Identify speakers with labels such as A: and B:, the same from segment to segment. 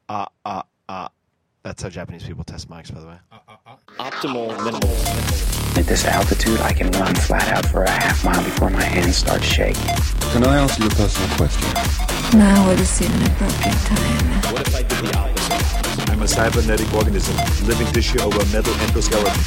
A: That's how Japanese people test mics, by the way.
B: Optimal minimal.
C: At this altitude, I can run flat out for a half mile before my hands start shaking.
D: Can I ask you a personal question?
E: Now would seem an appropriate time.
B: What if I did the opposite?
F: I'm a cybernetic organism, living tissue over a metal endoskeleton.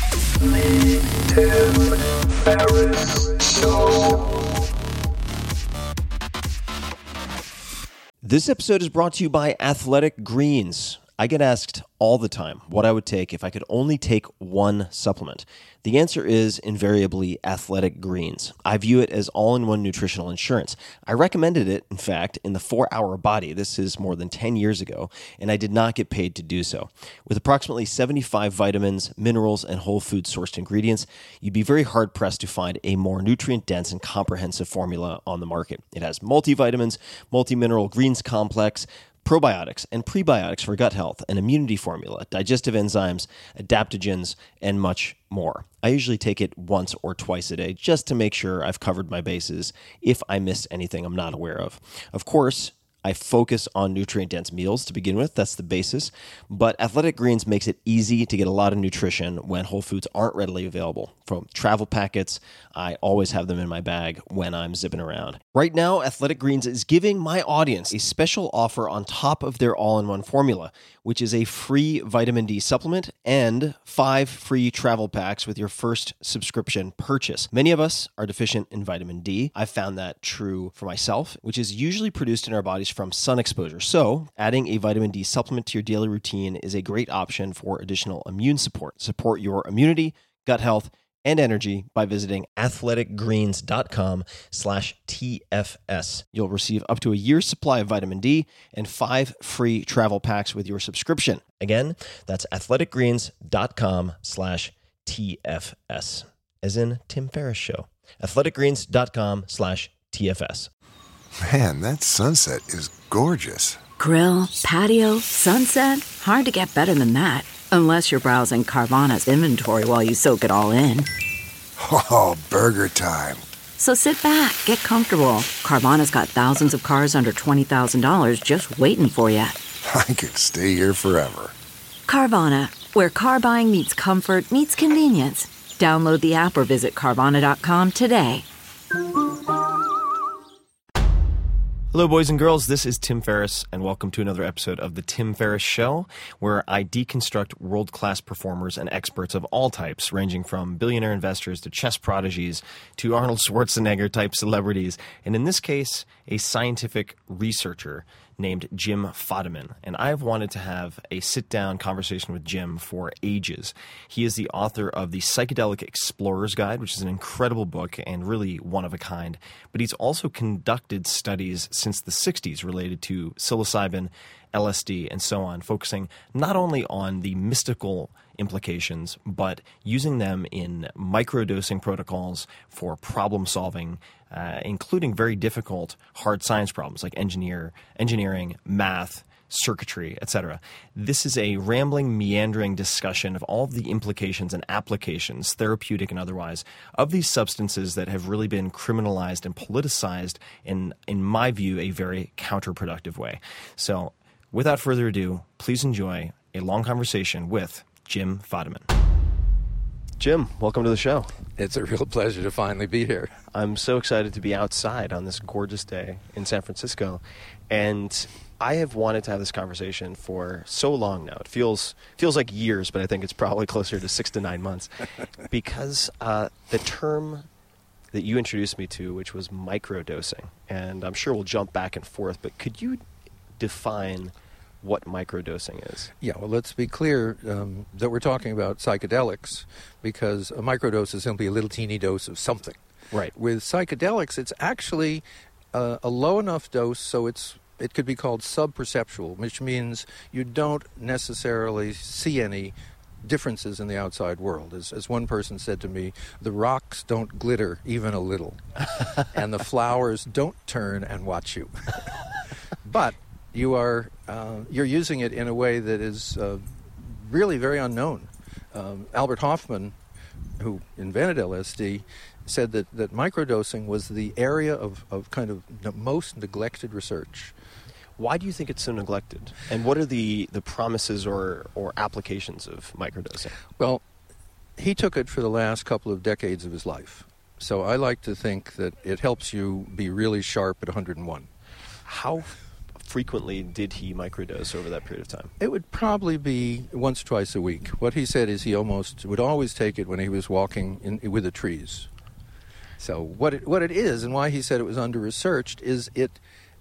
A: This episode is brought to you by Athletic Greens. I get asked all the time what I would take if I could only take one supplement. The answer is invariably Athletic Greens. I view it as all-in-one nutritional insurance. I recommended it, in fact, in the 4-Hour Body. This is more than 10 years ago, and I did not get paid to do so. With approximately 75 vitamins, minerals, and whole food sourced ingredients, you'd be very hard-pressed to find a more nutrient-dense and comprehensive formula on the market. It has multivitamins, multi-mineral greens complex, probiotics and prebiotics for gut health, an immunity formula, digestive enzymes, adaptogens, and much more. I usually take it once or twice a day just to make sure I've covered my bases if I missed anything I'm not aware of. Of course, I focus on nutrient-dense meals to begin with. That's the basis. But Athletic Greens makes it easy to get a lot of nutrition when whole foods aren't readily available. From travel packets, I always have them in my bag when I'm zipping around. Right now, Athletic Greens is giving my audience a special offer on top of their all-in-one formula, which is a free vitamin D supplement and 5 free travel packs with your first subscription purchase. Many of us are deficient in vitamin D. I've found that true for myself, which is usually produced in our bodies from sun exposure. So, adding a vitamin D supplement to your daily routine is a great option for additional immune support. Support your immunity, gut health, and energy by visiting athleticgreens.com/TFS. You'll receive up to a year's supply of vitamin D and 5 free travel packs with your subscription. Again, that's athleticgreens.com/TFS, as in Tim Ferriss Show. athleticgreens.com/TFS.
D: Man, that sunset is gorgeous.
G: Grill, patio, sunset. Hard to get better than that. Unless you're browsing Carvana's inventory while you soak it all in.
D: Oh, burger time.
G: So sit back, get comfortable. Carvana's got thousands of cars under $20,000 just waiting for you.
D: I could stay here forever.
G: Carvana, where car buying meets comfort meets convenience. Download the app or visit Carvana.com today.
A: Hello, boys and girls. This is Tim Ferriss, and welcome to another episode of The Tim Ferriss Show, where I deconstruct world-class performers and experts of all types, ranging from billionaire investors to chess prodigies to Arnold Schwarzenegger-type celebrities, and in this case, a scientific researcher named Jim Fadiman. And I've wanted to have a sit-down conversation with Jim for ages. He is the author of The Psychedelic Explorer's Guide, which is an incredible book and really one of a kind. But he's also conducted studies since the 60s related to psilocybin, LSD, and so on, focusing not only on the mystical implications, but using them in microdosing protocols for problem solving, including very difficult hard science problems like engineering, math, circuitry, etc. This is a rambling, meandering discussion of all of the implications and applications, therapeutic and otherwise, of these substances that have really been criminalized and politicized in my view, a very counterproductive way. So, without further ado, please enjoy a long conversation with Jim Fadiman. Jim, welcome to the show.
H: It's a real pleasure to finally be here.
A: I'm so excited to be outside on this gorgeous day in San Francisco, and I have wanted to have this conversation for so long now. It feels like years, but I think it's probably closer to 6 to 9 months, because the term that you introduced me to, which was microdosing, and I'm sure we'll jump back and forth, but could you define what microdosing is?
H: Yeah, well, let's be clear that we're talking about psychedelics, because a microdose is simply a little teeny dose of something.
A: Right.
H: With psychedelics, it's actually a low enough dose so it could be called subperceptual, which means you don't necessarily see any differences in the outside world. As one person said to me, the rocks don't glitter even a little, and the flowers don't turn and watch you. But you're using it in a way that is really very unknown. Albert Hofmann, who invented LSD, said that microdosing was the area of kind of most neglected research.
A: Why do you think it's so neglected? And what are the promises or applications of microdosing?
H: Well, he took it for the last couple of decades of his life. So I like to think that it helps you be really sharp at 101.
A: How frequently did he microdose over that period of time?
H: It would probably be once, twice a week. What he said is he almost would always take it when he was walking with the trees. So what it is, and why he said it was under-researched, is it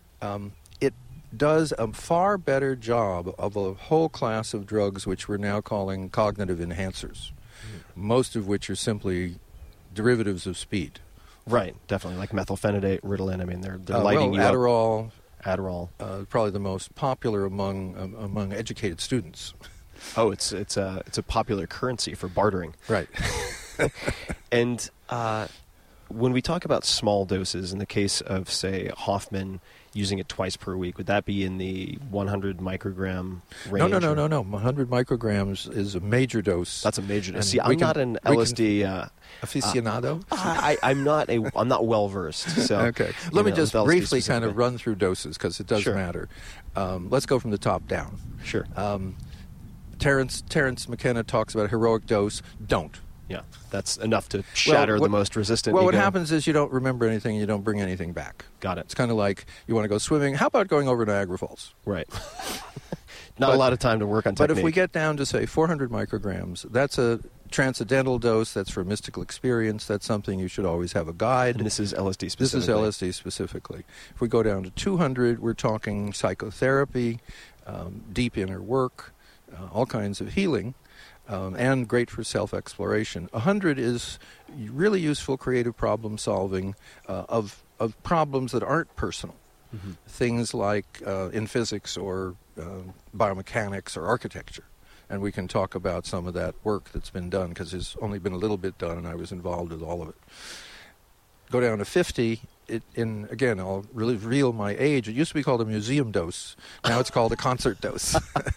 H: does a far better job of a whole class of drugs which we're now calling cognitive enhancers, most of which are simply derivatives of speed.
A: Right, definitely, like methylphenidate, Ritalin. I mean, they're lighting you
H: Adderall,
A: up. Adderall.
H: Probably the most popular among educated students.
A: Oh, it's a popular currency for bartering.
H: Right.
A: And when we talk about small doses, in the case of, say, Hoffman using it twice per week, would that be in the 100 microgram range?
H: No. 100 micrograms is a major dose.
A: That's a major dose.
H: And
A: See, I'm not an LSD
H: aficionado.
A: I'm not well versed. So
H: okay, let me just briefly kind of run through doses because it does matter. Let's go from the top down.
A: Sure.
H: Terence McKenna talks about a heroic dose. Don't.
A: Yeah, that's enough to shatter the most resistant ego.
H: What happens is you don't remember anything, you don't bring anything back.
A: Got it.
H: It's kind of like you want to go swimming. How about going over Niagara Falls?
A: Right. Not a lot of time to work on technique.
H: But if we get down to, say, 400 micrograms, that's a transcendental dose. That's for mystical experience. That's something you should always have a guide.
A: And this is LSD specifically?
H: This is LSD specifically. If we go down to 200, we're talking psychotherapy, deep inner work, all kinds of healing. And great for self-exploration. 100 is really useful creative problem solving of problems that aren't personal. Mm-hmm. Things like in physics or biomechanics or architecture. And we can talk about some of that work that's been done because there's only been a little bit done and I was involved with all of it. Go down to 50. Again, I'll really reveal my age. It used to be called a museum dose. Now it's called a concert dose.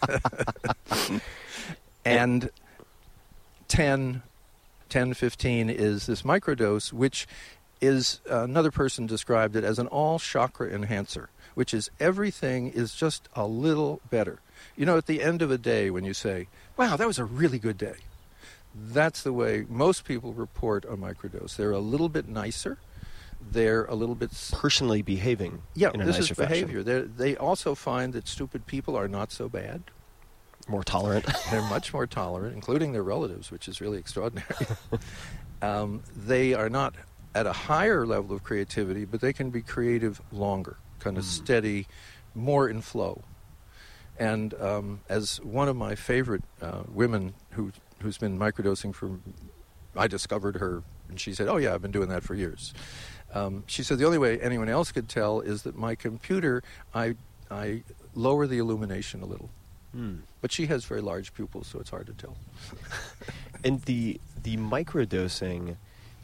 H: And 10, 15 is this microdose, which is another person described it as an all-chakra enhancer, which is everything is just a little better. You know, at the end of a day when you say, wow, that was a really good day, that's the way most people report a microdose. They're a little bit nicer. They're a little bit
A: personally behaving in a nicer fashion.
H: Yeah, this is behavior. They also find that stupid people are not so bad.
A: More tolerant.
H: They're much more tolerant, including their relatives, which is really extraordinary. They are not at a higher level of creativity, but they can be creative longer, kind of steady, more in flow. And as one of my favorite women who's been microdosing I discovered her, and she said, oh yeah, I've been doing that for years. She said the only way anyone else could tell is that my computer, I lower the illumination a little. But she has very large pupils, so it's hard to tell.
A: And the microdosing,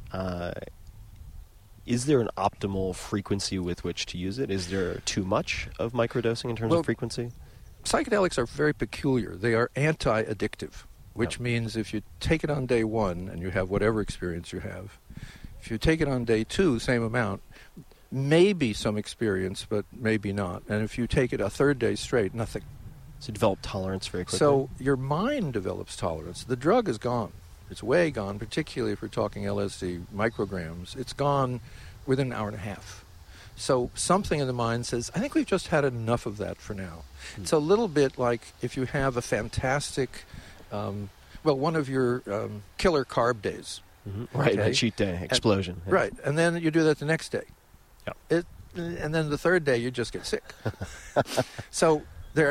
A: is there an optimal frequency with which to use it? Is there too much of microdosing in terms of frequency?
H: Psychedelics are very peculiar. They are anti-addictive, which means if you take it on day one and you have whatever experience you have, if you take it on day two, same amount, maybe some experience, but maybe not. And if you take it a third day straight, nothing.
A: So you develop tolerance very quickly.
H: So your mind develops tolerance. The drug is gone. It's way gone, particularly if we're talking LSD micrograms. It's gone within an hour and a half. So something in the mind says, I think we've just had enough of that for now. It's a little bit like if you have a fantastic, one of your killer carb days.
A: Mm-hmm. Right, a cheat day, explosion.
H: Right, and then you do that the next day.
A: Yeah.
H: And then the third day you just get sick. So they're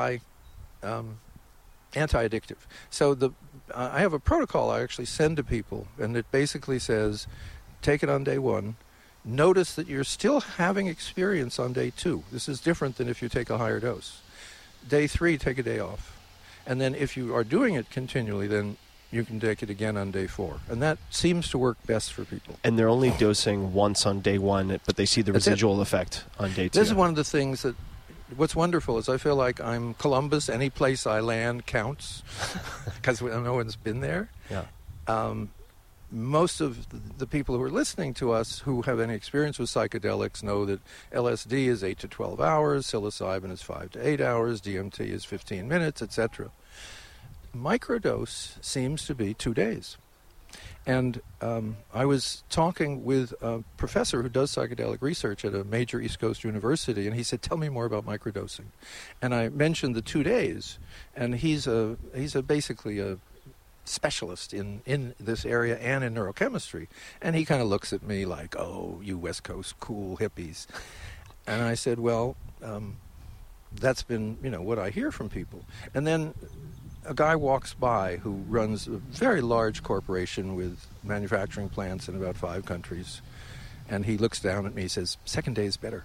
H: anti-addictive. So I have a protocol I actually send to people, and it basically says, take it on day one. Notice that you're still having experience on day two. This is different than if you take a higher dose. Day three, take a day off. And then if you are doing it continually, then you can take it again on day 4. And that seems to work best for people.
A: And they're only dosing once on day 1, but they see the residual effect on day 2.
H: This is one of the things that, what's wonderful is I feel like I'm Columbus. Any place I land counts because no one's been there.
A: Yeah.
H: most of the people who are listening to us who have any experience with psychedelics know that LSD is 8 to 12 hours, psilocybin is 5 to 8 hours, DMT is 15 minutes, etc. Microdose seems to be 2 days. And I was talking with a professor who does psychedelic research at a major East Coast university, and he said, "Tell me more about microdosing." And I mentioned the 2 days, and he's basically a specialist in this area and in neurochemistry. And he kind of looks at me like, "Oh, you West Coast cool hippies." And I said, "Well, that's been, what I hear from people." And then a guy walks by who runs a very large corporation with manufacturing plants in about 5 countries, and he looks down at me and says, "Second day is better."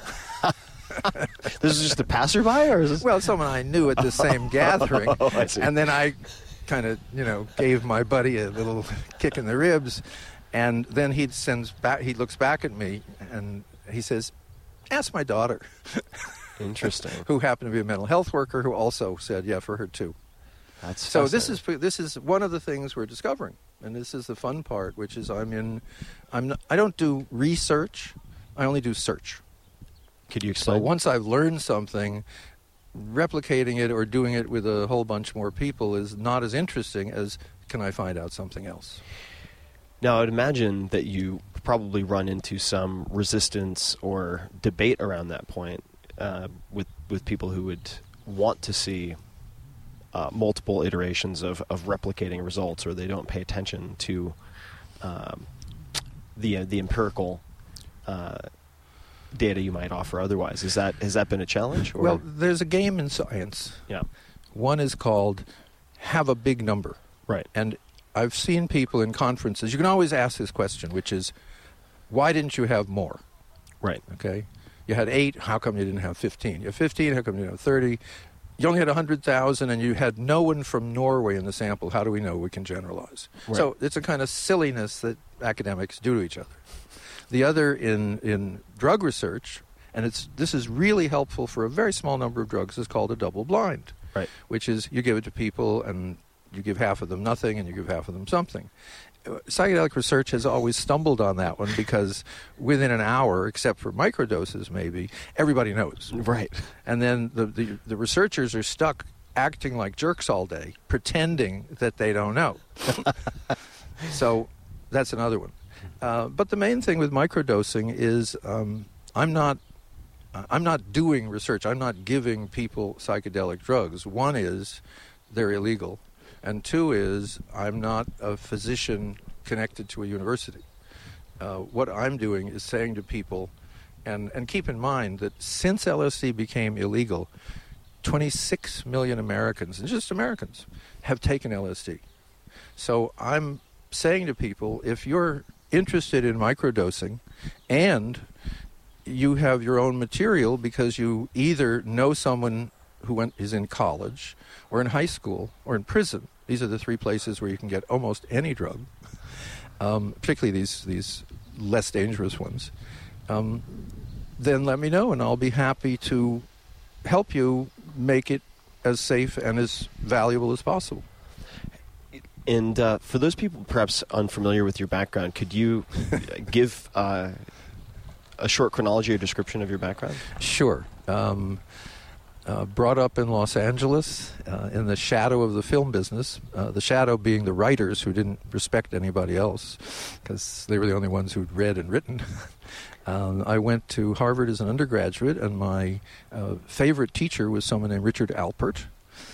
A: This is just a passerby, or is this?
H: Well, someone I knew at the same gathering.
A: I see.
H: And then I kind of, gave my buddy a little kick in the ribs, and then he looks back at me, and he says, "Ask my daughter."
A: Interesting.
H: Who happened to be a mental health worker, who also said, yeah, for her too.
A: That's
H: so this is one of the things we're discovering, and this is the fun part, which is I don't do research, I only do search.
A: Could you explain?
H: So once I've learned something, replicating it or doing it with a whole bunch more people is not as interesting as can I find out something else.
A: Now, I would imagine that you probably run into some resistance or debate around that point with people who would want to see multiple iterations of replicating results, or they don't pay attention to the empirical data you might offer otherwise. Has that been a challenge? Or?
H: Well, there's a game in science.
A: Yeah.
H: One is called have a big number.
A: Right.
H: And I've seen people in conferences, you can always ask this question, which is, why didn't you have more?
A: Right.
H: Okay. You had 8, how come you didn't have 15? You have 15, how come you didn't have 30? You only had 100,000, and you had no one from Norway in the sample. How do we know we can generalize? Right. So it's a kind of silliness that academics do to each other. The other in drug research, and this is really helpful for a very small number of drugs, is called a double blind,
A: right? Which
H: is you give it to people, and you give half of them nothing, and you give half of them something. Psychedelic research has always stumbled on that one because within an hour, except for microdoses maybe, everybody knows.
A: Right.
H: And then the researchers are stuck acting like jerks all day, pretending that they don't know. So that's another one. But the main thing with microdosing is I'm not doing research. I'm not giving people psychedelic drugs. One is they're illegal. And 2 is I'm not a physician connected to a university. What I'm doing is saying to people, and keep in mind that since LSD became illegal, 26 million Americans, and just Americans, have taken LSD. So I'm saying to people, if you're interested in microdosing and you have your own material because you either know someone who is in college or in high school or in prison, these are the 3 places where you can get almost any drug, particularly these less dangerous ones, then let me know, and I'll be happy to help you make it as safe and as valuable as possible.
A: And for those people perhaps unfamiliar with your background, could you give a short chronology or description of your background?
H: Sure. Brought up in Los Angeles in the shadow of the film business, the shadow being the writers who didn't respect anybody else because they were the only ones who'd read and written. I went to Harvard as an undergraduate, and my favorite teacher was someone named Richard Alpert.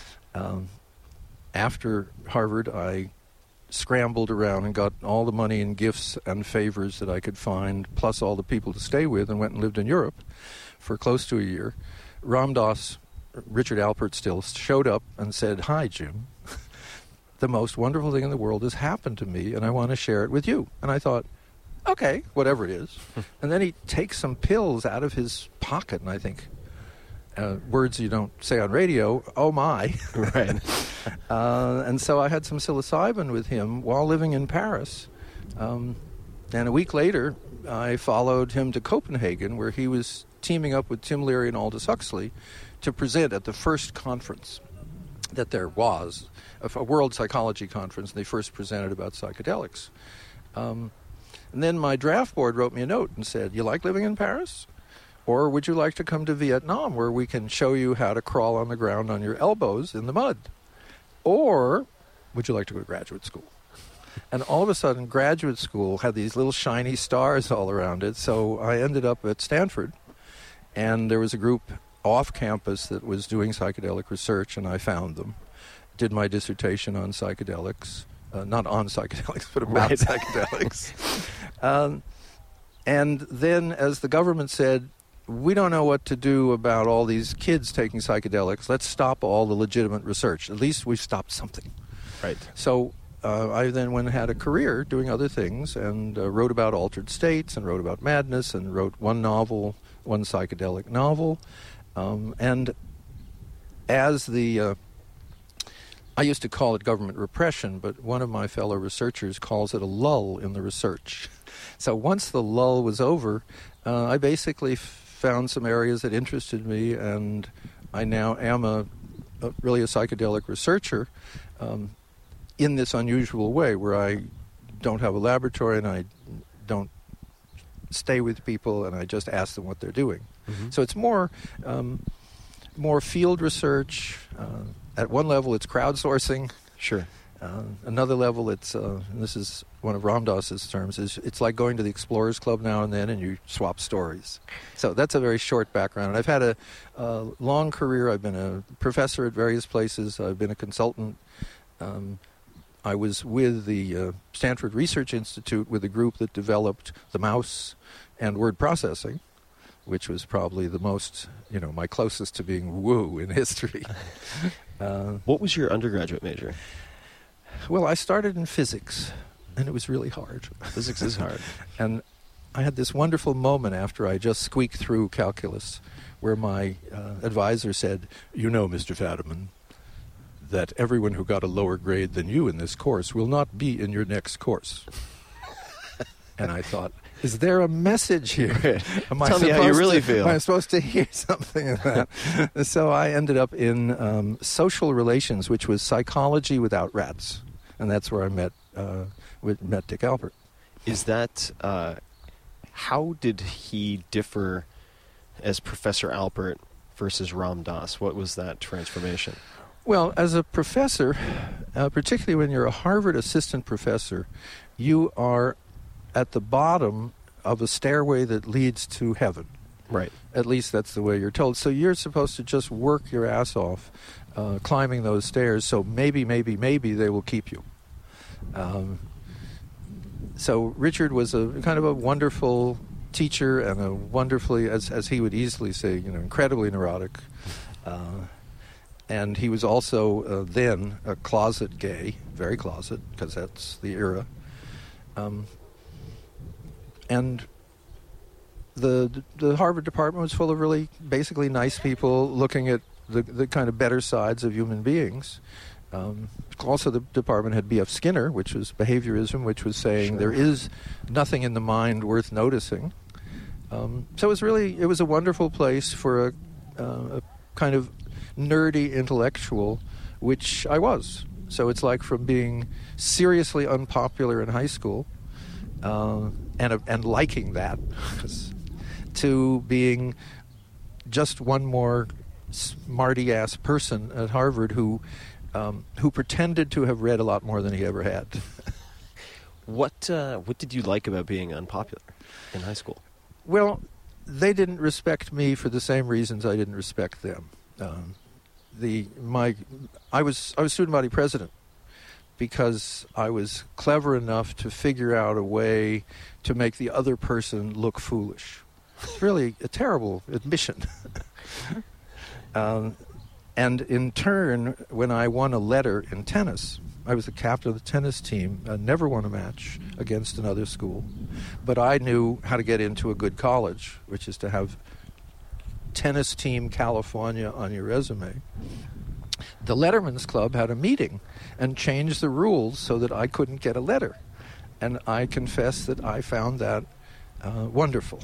H: After Harvard, I scrambled around and got all the money and gifts and favors that I could find, plus all the people to stay with, and went and lived in Europe for close to a year. Ram Dass, Richard Alpert still, showed up and said, "Hi, Jim. The most wonderful thing in the world has happened to me, and I want to share it with you." And I thought, okay, whatever it is. And then he takes some pills out of his pocket, and I think, words you don't say on radio, oh my.
A: Right.
H: And so I had some psilocybin with him while living in Paris. And a week later, I followed him to Copenhagen, where he was teaming up with Tim Leary and Aldous Huxley to present at the first conference. that there was a World Psychology Conference, and they first presented about psychedelics. And then my draft board wrote me a note and said, "You like living in Paris? Or would you like to come to Vietnam, where we can show you how to crawl on the ground on your elbows in the mud? Or would you like to go to graduate school?" And all of a sudden, graduate school had these little shiny stars all around it. So I ended up at Stanford, and there was a group off campus that was doing psychedelic research, and I found them. Did my dissertation on psychedelics, not on psychedelics, but about psychedelics. And then, as the government said, "We don't know what to do about all these kids taking psychedelics. Let's stop all the legitimate research. At least we've stopped something."
A: Right.
H: So I then went and had a career doing other things, and wrote about altered states, and wrote about madness, and wrote one psychedelic novel. And as the... I used to call it government repression, but one of my fellow researchers calls it a lull in the research. So once the lull was over, I basically found some areas that interested me, and I now am really a psychedelic researcher in this unusual way, where I don't have a laboratory and I don't stay with people, and I just ask them what they're doing. Mm-hmm. So it's more field research. At one level, it's crowdsourcing.
A: Sure.
H: Another level, it's and this is one of Ram Dass's terms, is it's like going to the Explorers Club now and then, and you swap stories. So that's a very short background. I've had a long career. I've been a professor at various places. I've been a consultant. I was with the Stanford Research Institute with a group that developed the mouse and word processing, which was probably the most, my closest to being woo in history.
A: What was your undergraduate major?
H: Well, I started in physics, and it was really hard.
A: Physics is hard.
H: And I had this wonderful moment after I just squeaked through calculus, where my advisor said, "Mr. Fadiman, that everyone who got a lower grade than you in this course will not be in your next course." And I thought, is there a message here?
A: Tell me how you really feel.
H: Am I supposed to hear something of that? So I ended up in social relations, which was psychology without rats. And that's where I met Dick Alpert.
A: Is that, how did he differ as Professor Alpert versus Ram Dass? What was that transformation?
H: Well, as a professor, particularly when you're a Harvard assistant professor, you are at the bottom of a stairway that leads to heaven.
A: Right.
H: At least that's the way you're told. So you're supposed to just work your ass off climbing those stairs, so maybe they will keep you. So Richard was a kind of a wonderful teacher, and a wonderfully, as he would easily say, incredibly neurotic. And he was also then a closet gay, very closet, because that's the era. And the Harvard department was full of really basically nice people looking at the kind of better sides of human beings. Also, the department had B.F. Skinner, which was behaviorism, which was saying there is nothing in the mind worth noticing. So it was a wonderful place for a kind of nerdy intellectual, which I was. So it's like from being seriously unpopular in high school and liking that to being just one more smarty-ass person at Harvard who pretended to have read a lot more than he ever had.
A: What did you like about being unpopular in high school?
H: Well, they didn't respect me for the same reasons I didn't respect them. I was student body president because I was clever enough to figure out a way to make the other person look foolish. It's really a terrible admission. And in turn, when I won a letter in tennis, I was the captain of the tennis team. I never won a match against another school, but I knew how to get into a good college, which is to have Tennis Team California on your resume. The Letterman's Club had a meeting and changed the rules so that I couldn't get a letter. And I confess that I found that wonderful.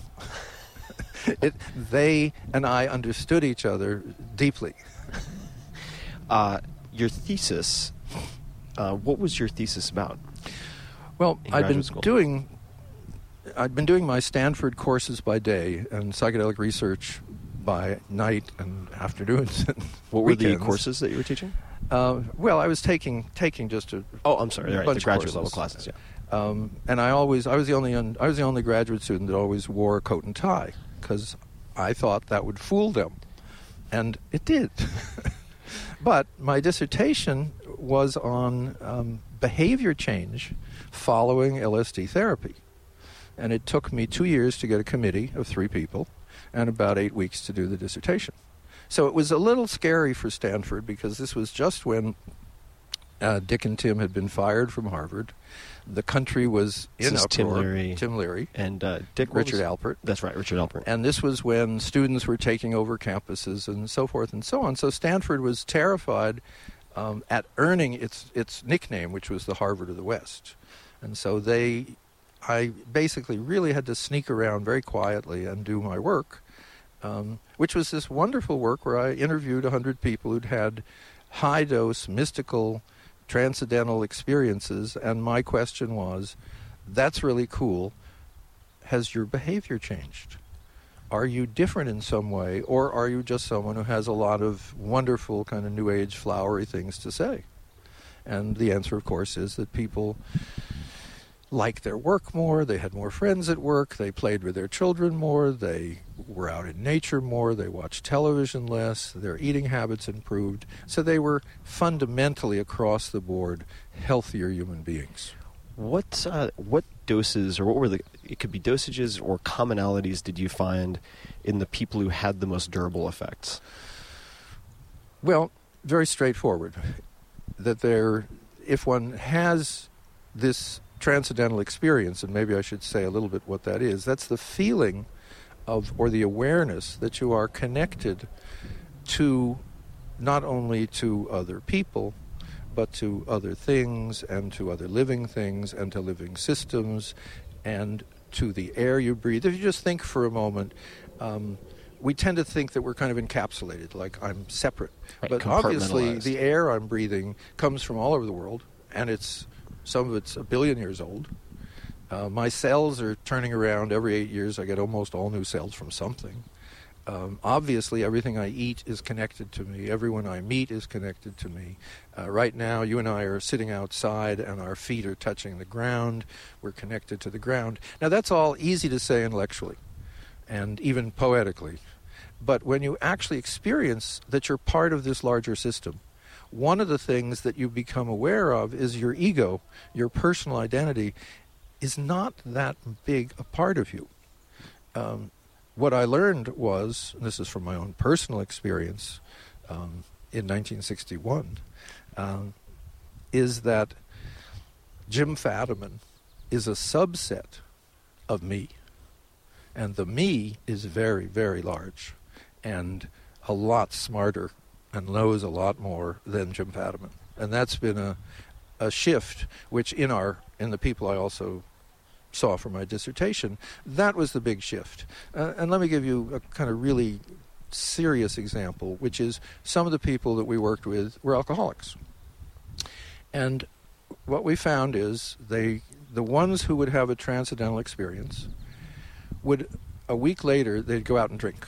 H: They and I understood each other deeply.
A: your thesis, what was your thesis about?
H: Well,
A: in
H: I'd been
A: graduate school?
H: doing my Stanford courses by day and psychedelic research by night and afternoons and
A: What were the
H: weekends.
A: courses that you were teaching?
H: Well, I was taking just a
A: Oh, I'm sorry. Right,
H: bunch
A: the
H: of
A: graduate level
H: courses.
A: classes. Yeah.
H: And I was the only graduate student that always wore a coat and tie because I thought that would fool them, and it did. But my dissertation was on behavior change following LSD therapy, and it took me 2 years to get a committee of 3 people, and about 8 weeks to do the dissertation. So it was a little scary for Stanford because this was just when Dick and Tim had been fired from Harvard. The country was in
A: This is
H: uproar.
A: Tim Leary. And Dick
H: Richard Alpert.
A: That's right, Richard Alpert.
H: And this was when students were taking over campuses and so forth and so on. So Stanford was terrified at earning its nickname, which was the Harvard of the West. And so I basically really had to sneak around very quietly and do my work, which was this wonderful work where I interviewed 100 people who'd had high-dose, mystical, transcendental experiences, and my question was, that's really cool. Has your behavior changed? Are you different in some way, or are you just someone who has a lot of wonderful kind of New Age flowery things to say? And the answer, of course, is that people liked their work more, they had more friends at work, they played with their children more, they were out in nature more, they watched television less, their eating habits improved. So they were fundamentally across the board healthier human beings.
A: What doses, or what were it could be dosages or commonalities did you find in the people who had the most durable effects?
H: Well, very straightforward. That if one has this transcendental experience, and maybe I should say a little bit what that is, that's the feeling of, or the awareness that you are connected to, not only to other people, but to other things, and to other living things, and to living systems, and to the air you breathe. If you just think for a moment, we tend to think that we're kind of encapsulated, like I'm separate.
A: Right,
H: but obviously
A: compartmentalized.
H: the air I'm breathing comes from all over the world, and some of it's 1 billion years old. My cells are turning around every 8 years. I get almost all new cells from something. Obviously, everything I eat is connected to me. Everyone I meet is connected to me. Right now, you and I are sitting outside, and our feet are touching the ground. We're connected to the ground. Now, that's all easy to say intellectually, and even poetically. But when you actually experience that you're part of this larger system, one of the things that you become aware of is your ego, your personal identity, is not that big a part of you. What I learned was, and this is from my own personal experience in 1961, is that Jim Fadiman is a subset of me. And the me is very, very large and a lot smarter and knows a lot more than Jim Fadiman. And that's been a shift, which in the people I also saw for my dissertation, that was the big shift. And let me give you a kind of really serious example, which is some of the people that we worked with were alcoholics. And what we found is the ones who would have a transcendental experience would, a week later, they'd go out and drink,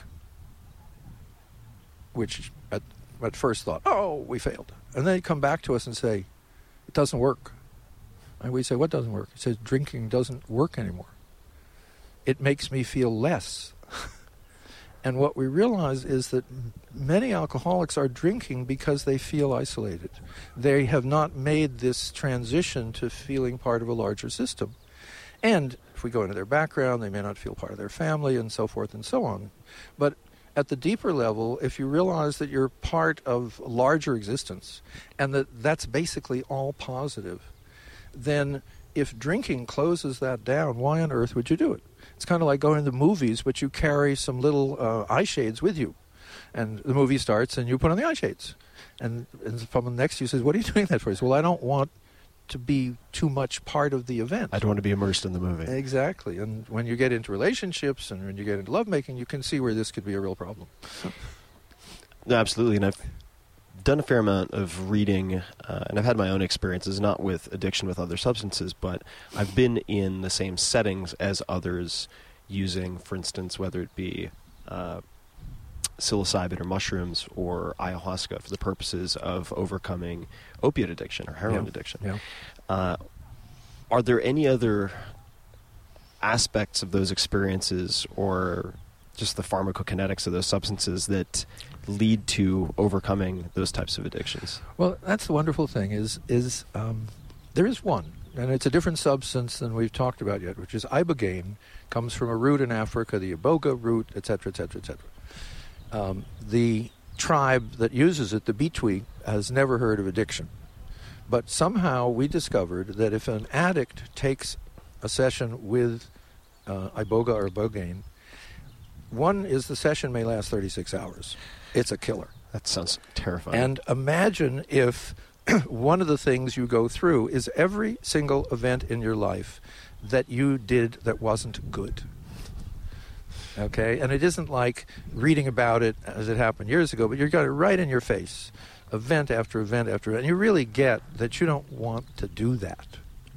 H: which at first thought, oh, we failed. And then they'd come back to us and say, it doesn't work. And we say, what doesn't work? He says, drinking doesn't work anymore. It makes me feel less. And what we realize is that many alcoholics are drinking because they feel isolated. They have not made this transition to feeling part of a larger system. And if we go into their background, they may not feel part of their family and so forth and so on. But at the deeper level, if you realize that you're part of a larger existence and that that's basically all positive, then if drinking closes that down, why on earth would you do it? It's kind of like going to the movies, but you carry some little eye shades with you. And the movie starts, and you put on the eye shades. And someone next to you says, what are you doing that for? He says, well, I don't want to be too much part of the event.
A: I don't want to be immersed in the movie.
H: Exactly. And when you get into relationships and when you get into lovemaking, you can see where this could be a real problem.
A: No, absolutely. And I've done a fair amount of reading, and I've had my own experiences, not with addiction with other substances, but I've been in the same settings as others using, for instance, whether it be psilocybin or mushrooms or ayahuasca for the purposes of overcoming opiate addiction or heroin addiction.
H: Yeah.
A: Are there any other aspects of those experiences or just the pharmacokinetics of those substances that lead to overcoming those types of addictions?
H: Well, that's the wonderful thing is there is one, and it's a different substance than we've talked about yet, which is ibogaine. Comes from a root in Africa, the iboga root, etc., etc., etc. The tribe that uses it, the Bitwi, has never heard of addiction. But somehow we discovered that if an addict takes a session with iboga or ibogaine, one is the session may last 36 hours. It's a killer.
A: That sounds terrifying.
H: And imagine if one of the things you go through is every single event in your life that you did that wasn't good. Okay? And it isn't like reading about it as it happened years ago, but you've got it right in your face, event after event after event. And you really get that you don't want to do that.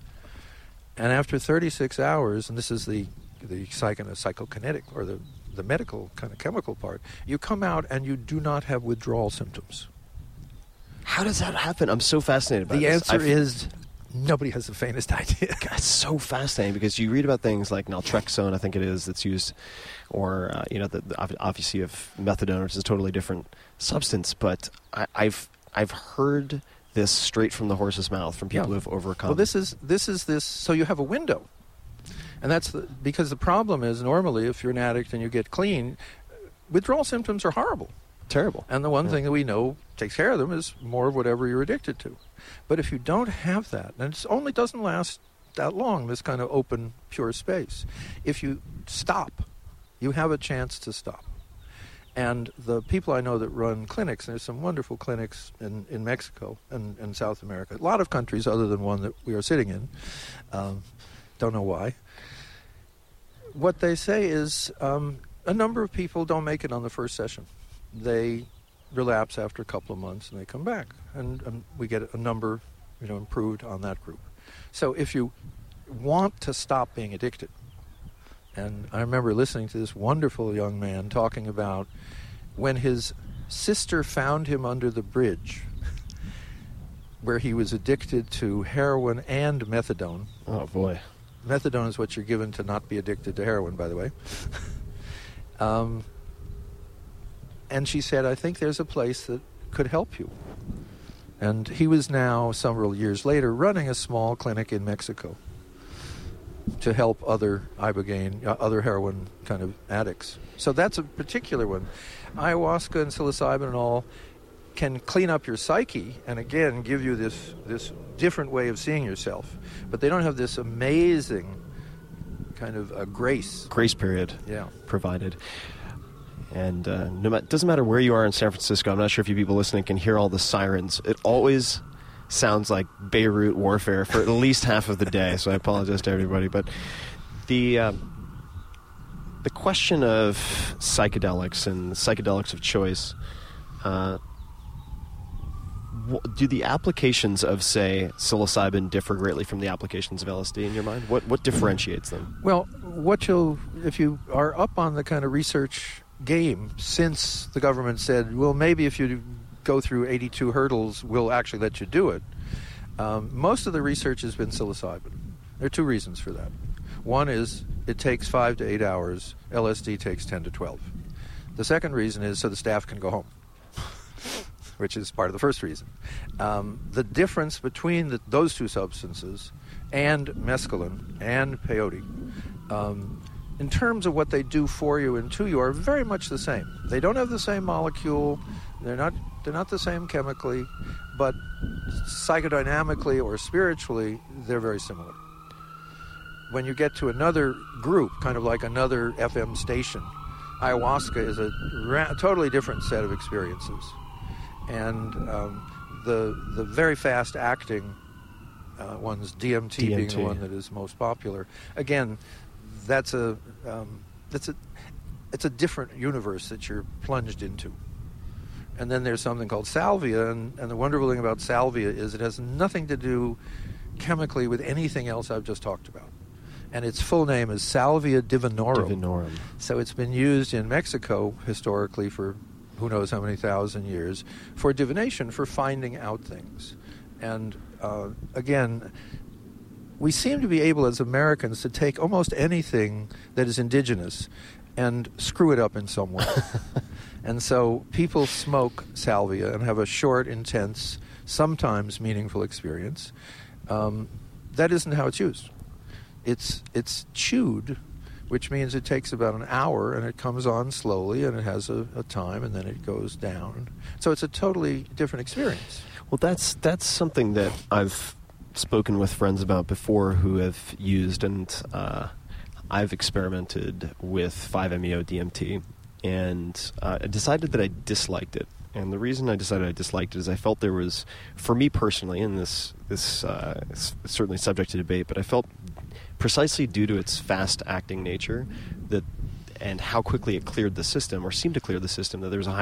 H: And after 36 hours, and this is the psychokinetic or the medical kind of chemical part, you come out and you do not have withdrawal symptoms.
A: How does that happen? I'm so fascinated by
H: the
A: this.
H: answer is nobody has the faintest idea.
A: God, it's so fascinating because you read about things like naltrexone, I think it is, that's used, or obviously of methadone, which is a totally different substance. But I've heard this straight from the horse's mouth from people who have overcome.
H: Well, this is. So you have a window, and that's because the problem is normally if you're an addict and you get clean, withdrawal symptoms are horrible.
A: Terrible.
H: And the one thing that we know takes care of them is more of whatever you're addicted to. But if you don't have that, and it only doesn't last that long, this kind of open, pure space, if you stop, you have a chance to stop. And the people I know that run clinics, and there's some wonderful clinics in Mexico and South America, a lot of countries other than one that we are sitting in, don't know why. What they say is a number of people don't make it on the first session. They relapse after a couple of months and they come back, and we get a number, improved on that group. So if you want to stop being addicted, and I remember listening to this wonderful young man talking about when his sister found him under the bridge where he was addicted to heroin and methadone.
A: Oh boy.
H: Methadone is what you're given to not be addicted to heroin, by the way. And she said, I think there's a place that could help you. And he was now, several years later, running a small clinic in Mexico to help other ibogaine, other heroin kind of addicts. So that's a particular one. Ayahuasca and psilocybin and all can clean up your psyche and, again, give you this different way of seeing yourself. But they don't have this amazing kind of grace
A: period provided. And it doesn't matter where you are in San Francisco. I'm not sure if you people listening can hear all the sirens. It always sounds like Beirut warfare for at least half of the day, so I apologize to everybody. But the question of psychedelics and psychedelics of choice, do the applications of, say, psilocybin differ greatly from the applications of LSD in your mind? What differentiates them?
H: Well, if you are up on the kind of research game since the government said, well, maybe if you go through 82 hurdles, we'll actually let you do it. Most of the research has been psilocybin. There are two reasons for that. One is it takes 5 to 8 hours. LSD takes 10 to 12. The second reason is so the staff can go home, which is part of the first reason. The difference between those two substances and mescaline and peyote, in terms of what they do for you and to you, are very much the same. They don't have the same molecule. They're not the same chemically, but psychodynamically or spiritually, they're very similar. When you get to another group, kind of like another FM station, ayahuasca is a totally different set of experiences. And the very fast-acting ones, DMT being the one that is most popular, again, it's a different universe that you're plunged into. And then there's something called salvia, and the wonderful thing about salvia is it has nothing to do chemically with anything else I've just talked about. And its full name is Salvia divinorum. So it's been used in Mexico historically for who knows how many thousand years for divination, for finding out things. And again, we seem to be able as Americans to take almost anything that is indigenous and screw it up in some way. And so people smoke salvia and have a short, intense, sometimes meaningful experience. That isn't how it's used. It's chewed, which means it takes about an hour, and it comes on slowly, and it has a time, and then it goes down. So it's a totally different experience.
A: Well, that's something that I've spoken with friends about before who have used, and I've experimented with 5-MeO-DMT, and I decided that I disliked it. And the reason I decided I disliked it is I felt there was, for me personally, and this is certainly subject to debate, but I felt precisely due to its fast-acting nature and how quickly it cleared the system, or seemed to clear the system, that there was a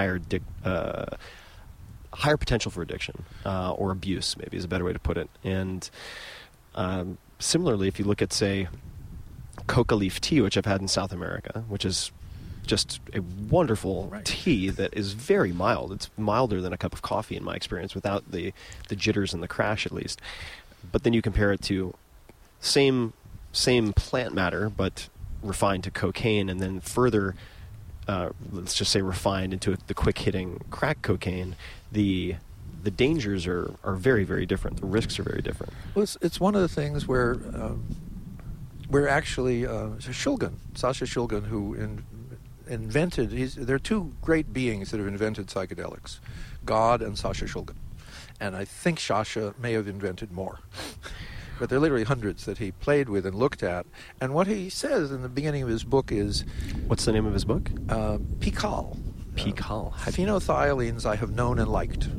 A: higher potential for addiction, or abuse, maybe is a better way to put it. And similarly, if you look at, say, coca leaf tea, which I've had in South America, which is just a wonderful tea that is very mild. It's milder than a cup of coffee in my experience, without the jitters and the crash, at least. But then you compare it to same plant matter, but refined to cocaine, and then further, let's just say, refined into the quick-hitting crack cocaine. The dangers are very, very different. The risks are very different.
H: Well, it's one of the things where actually Sasha Shulgin, who invented, there are two great beings that have invented psychedelics, God and Sasha Shulgin. And I think Sasha may have invented more. But there are literally hundreds that he played with and looked at. And what he says in the beginning of his book is...
A: What's the name of his book?
H: Pikal.
A: Pikal.
H: Phenothiolines I have known and liked.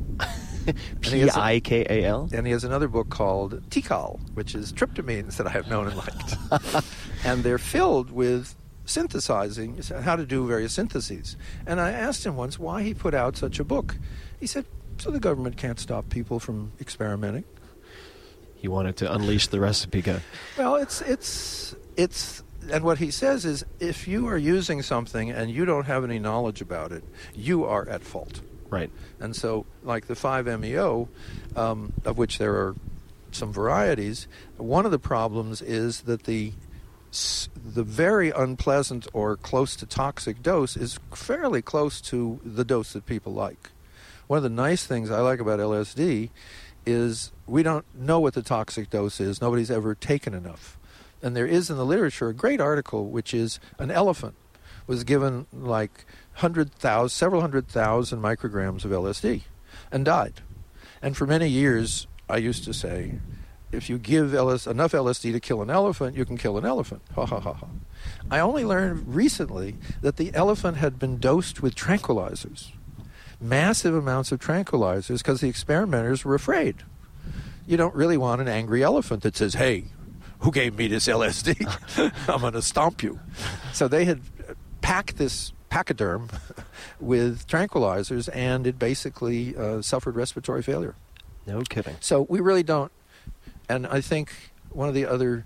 A: Pikal?
H: And he has another book called Tikal, which is tryptamines that I have known and liked. And they're filled with synthesizing, how to do various syntheses. And I asked him once why he put out such a book. He said, so the government can't stop people from experimenting.
A: He wanted to unleash the recipe guy.
H: Well, it's and what he says is, if you are using something and you don't have any knowledge about it, you are at fault.
A: Right.
H: And so, like the 5-MeO, of which there are some varieties, one of the problems is that the very unpleasant or close to toxic dose is fairly close to the dose that people like. One of the nice things I like about LSD is we don't know what the toxic dose is. Nobody's ever taken enough. And there is in the literature a great article, which is an elephant was given like several hundred thousand micrograms of LSD and died. And for many years, I used to say, if you give enough LSD to kill an elephant, you can kill an elephant. Ha, ha, ha, ha. I only learned recently that the elephant had been dosed with tranquilizers, massive amounts of tranquilizers, because the experimenters were afraid. You don't really want an angry elephant that says, hey, who gave me this LSD? I'm going to stomp you. So they had packed this pachyderm with tranquilizers, and it basically suffered respiratory failure.
A: No kidding.
H: So we really don't. And I think one of the other,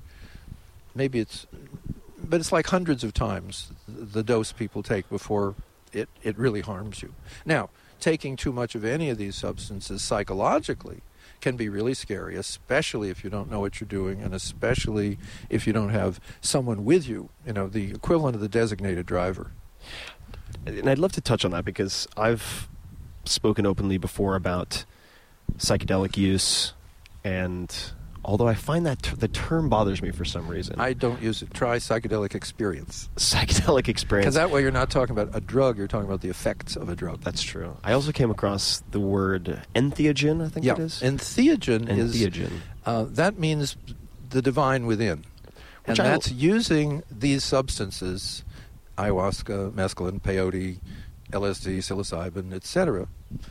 H: but it's like hundreds of times the dose people take before it really harms you. Now, taking too much of any of these substances psychologically can be really scary, especially if you don't know what you're doing, and especially if you don't have someone with you, the equivalent of the designated driver.
A: And I'd love to touch on that, because I've spoken openly before about psychedelic use, and although I find that the term bothers me for some reason.
H: I don't use it. Try psychedelic experience.
A: Psychedelic experience.
H: Because that way you're not talking about a drug, you're talking about the effects of a drug.
A: That's true. I also came across the word entheogen, I think it is.
H: Entheogen is... that means the divine within. And that's using these substances, ayahuasca, mescaline, peyote, LSD, psilocybin, etc.,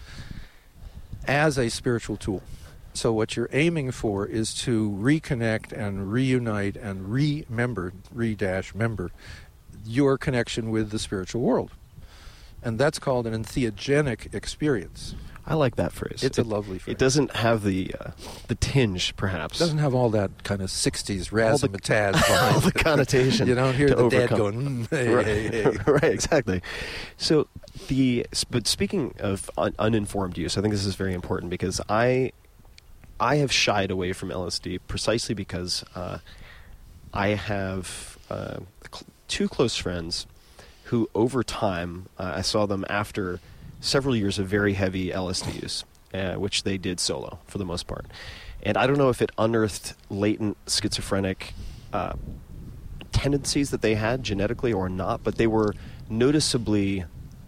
H: as a spiritual tool. So what you're aiming for is to reconnect and reunite and remember your connection with the spiritual world. And that's called an entheogenic experience.
A: I like that phrase.
H: It's a lovely phrase.
A: It doesn't have the tinge, perhaps.
H: It doesn't have all that kind of 60s razzmatazz behind
A: all the
H: it.
A: connotation.
H: You don't hear
A: to
H: the dad
A: overcome.
H: going, hey.
A: Right, exactly. So, but speaking of uninformed use, I think this is very important because I have shied away from LSD precisely because I have two close friends who, over time, I saw them after several years of very heavy LSD use, which they did solo for the most part. And I don't know if it unearthed latent schizophrenic tendencies that they had genetically or not, but they were noticeably,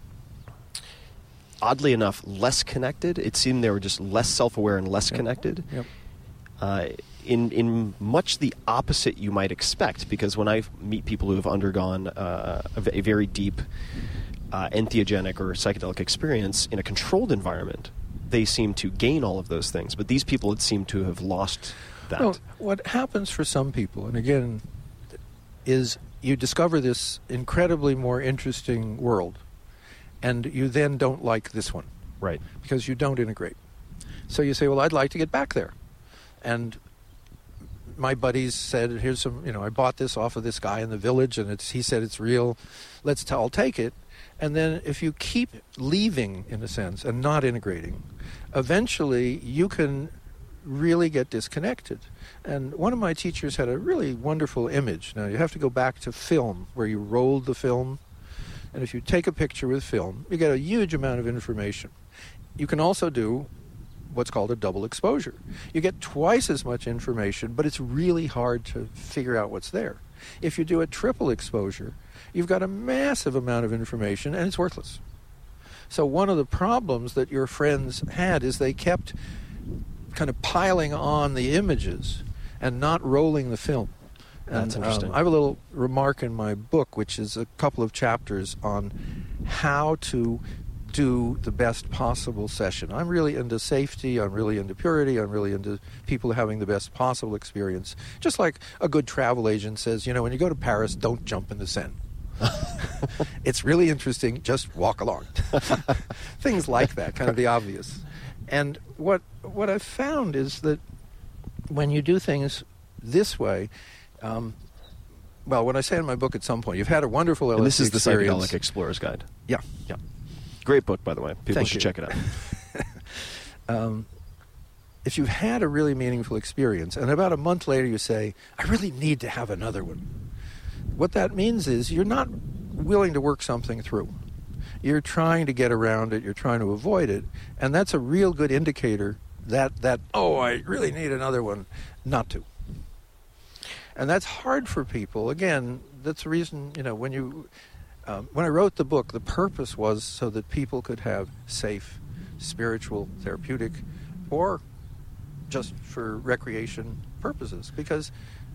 A: oddly enough, less connected. It seemed they were just less self-aware and less connected.
H: Yep.
A: In much the opposite you might expect, because when I meet people who have undergone a very deep entheogenic or psychedelic experience in a controlled environment, they seem to gain all of those things. But these people had seemed to have lost that.
H: Well, what happens for some people, and again, is you discover this incredibly more interesting world, and you then don't like this one.
A: Right.
H: Because you don't integrate. So you say, well, I'd like to get back there. And my buddies said, here's some, I bought this off of this guy in the village, and he said it's real. I'll take it. And then if you keep leaving, in a sense, and not integrating, eventually you can really get disconnected. And one of my teachers had a really wonderful image. Now, you have to go back to film, where you rolled the film. And if you take a picture with film, you get a huge amount of information. You can also do what's called a double exposure. You get twice as much information, but it's really hard to figure out what's there. If you do a triple exposure, you've got a massive amount of information, and it's worthless. So one of the problems that your friends had is they kept kind of piling on the images and not rolling the film. And,
A: that's interesting.
H: I have a little remark in my book, which is a couple of chapters on how to do the best possible session. I'm really into safety, I'm really into purity, I'm really into people having the best possible experience. Just like a good travel agent says, when you go to Paris, don't jump in the Seine. It's really interesting, just walk along. Things like that, kind of the obvious. And what I've found is that when you do things this way, when I say in my book at some point, you've had a wonderful LSD
A: and this is
H: experience.
A: the Psychedelic Explorer's Guide.
H: Yeah.
A: Great book, by the way. People
H: Thank
A: should
H: you.
A: check it out.
H: If you've had a really meaningful experience, and about a month later you say, I really need to have another one, what that means is you're not willing to work something through. You're trying to get around it, you're trying to avoid it, and that's a real good indicator that I really need another one, not to. And that's hard for people. Again, that's the reason, when I wrote the book, the purpose was so that people could have safe, spiritual, therapeutic, or just for recreation purposes. Because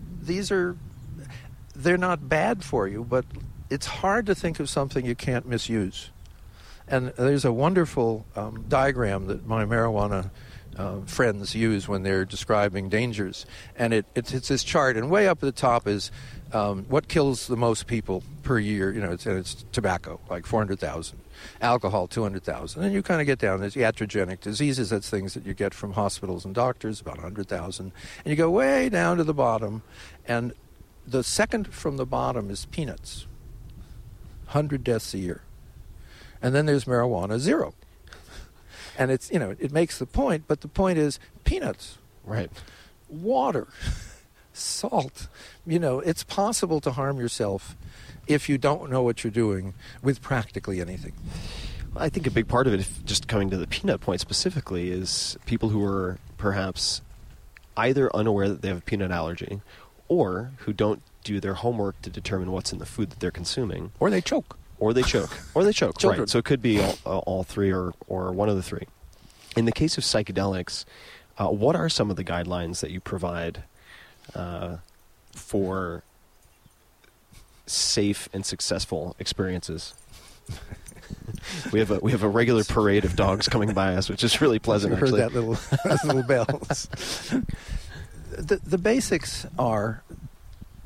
H: they're not bad for you, but it's hard to think of something you can't misuse. And there's a wonderful diagram that my marijuana friends use when they're describing dangers. And it's this chart, and way up at the top is what kills the most people per year. It's tobacco, like 400,000. Alcohol, 200,000. And you kind of get down, there's iatrogenic diseases, that's things that you get from hospitals and doctors, about 100,000. And you go way down to the bottom, and the second from the bottom is peanuts. 100 deaths a year. And then there's marijuana, 0. And it's, it makes the point, but the point is peanuts.
A: Right.
H: Water. Salt. It's possible to harm yourself if you don't know what you're doing with practically anything.
A: I think a big part of it, just coming to the peanut point specifically, is people who are perhaps either unaware that they have a peanut allergy or who don't do their homework to determine what's in the food that they're consuming.
H: Or they choke.
A: Right. So it could be all three or one of the three. In the case of psychedelics, what are some of the guidelines that you provide for safe and successful experiences? We have a regular parade of dogs coming by us, which is really pleasant.
H: You heard
A: actually.
H: that those little bells. The basics are,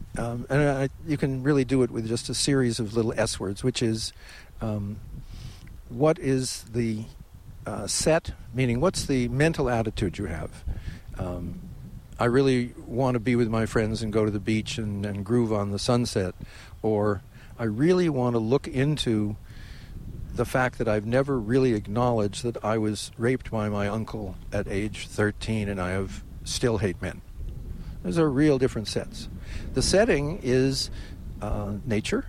H: you can really do it with just a series of little S words, which is what is the set, meaning what's the mental attitude you have? I really want to be with my friends and go to the beach and groove on the sunset, or I really want to look into the fact that I've never really acknowledged that I was raped by my uncle at age 13 and I still hate men. Those are real different sets. The setting is nature.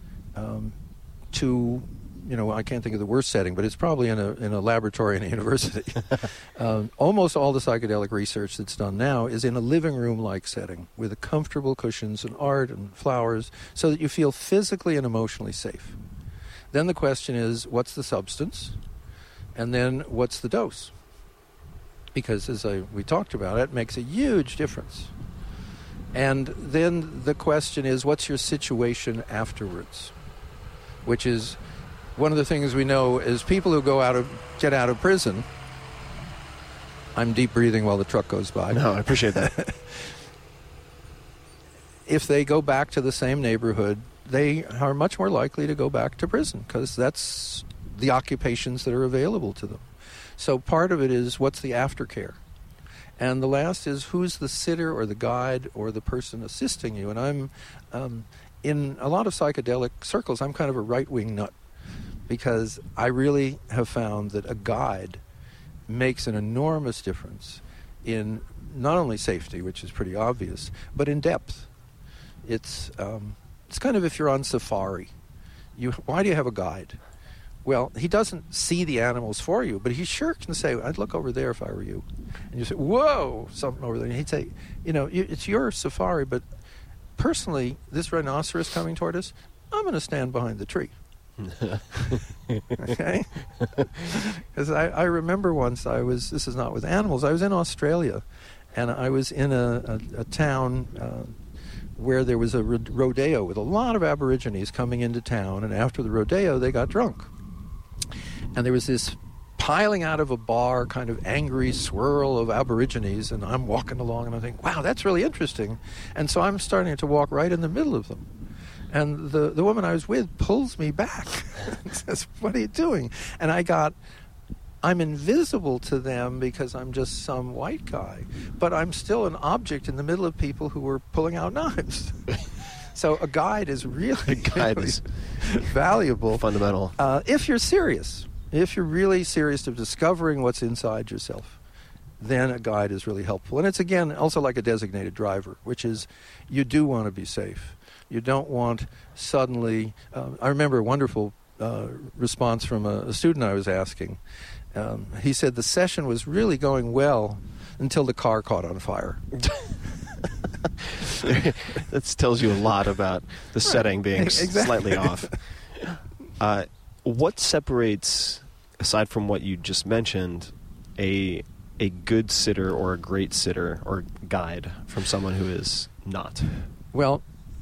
H: I can't think of the worst setting, but it's probably in a laboratory in a university. Almost all the psychedelic research that's done now is in a living room-like setting with comfortable cushions and art and flowers so that you feel physically and emotionally safe. Then the question is, what's the substance? And then what's the dose? Because as we talked about, it makes a huge difference. And then the question is, what's your situation afterwards? Which is one of the things we know is people who get out of prison. I'm deep breathing while the truck goes by.
A: No, I appreciate that.
H: If they go back to the same neighborhood, they are much more likely to go back to prison because that's the occupations that are available to them. So part of it is what's the aftercare. And the last is who's the sitter or the guide or the person assisting you. And I'm in a lot of psychedelic circles, I'm kind of a right-wing nut because I really have found that a guide makes an enormous difference in not only safety, which is pretty obvious, but in depth. It's kind of if you're on safari. Why do you have a guide? Well, he doesn't see the animals for you, but he sure can say, I'd look over there if I were you. And you say, whoa, something over there. And he'd say, it's your safari, but personally, this rhinoceros coming toward us, I'm going to stand behind the tree. Okay? Because I remember once this is not with animals, I was in Australia, and I was in a town where there was a rodeo with a lot of Aborigines coming into town, and after the rodeo, they got drunk. And there was this piling out of a bar kind of angry swirl of Aborigines, and I'm walking along, and I think, wow, that's really interesting. And so I'm starting to walk right in the middle of them. And the woman I was with pulls me back and says, what are you doing? And I'm invisible to them because I'm just some white guy, but I'm still an object in the middle of people who were pulling out knives. So a guide is really valuable.
A: Fundamental.
H: If you're serious, if you're really serious to discovering what's inside yourself, then a guide is really helpful. And it's, again, also like a designated driver, which is you do want to be safe. You don't want suddenly... I remember a wonderful response from a student I was asking. He said the session was really going well until the car caught on fire.
A: That tells you a lot about the setting being slightly off. What separates, aside from what you just mentioned, a good sitter or a great sitter or guide from someone who is not?
H: Well,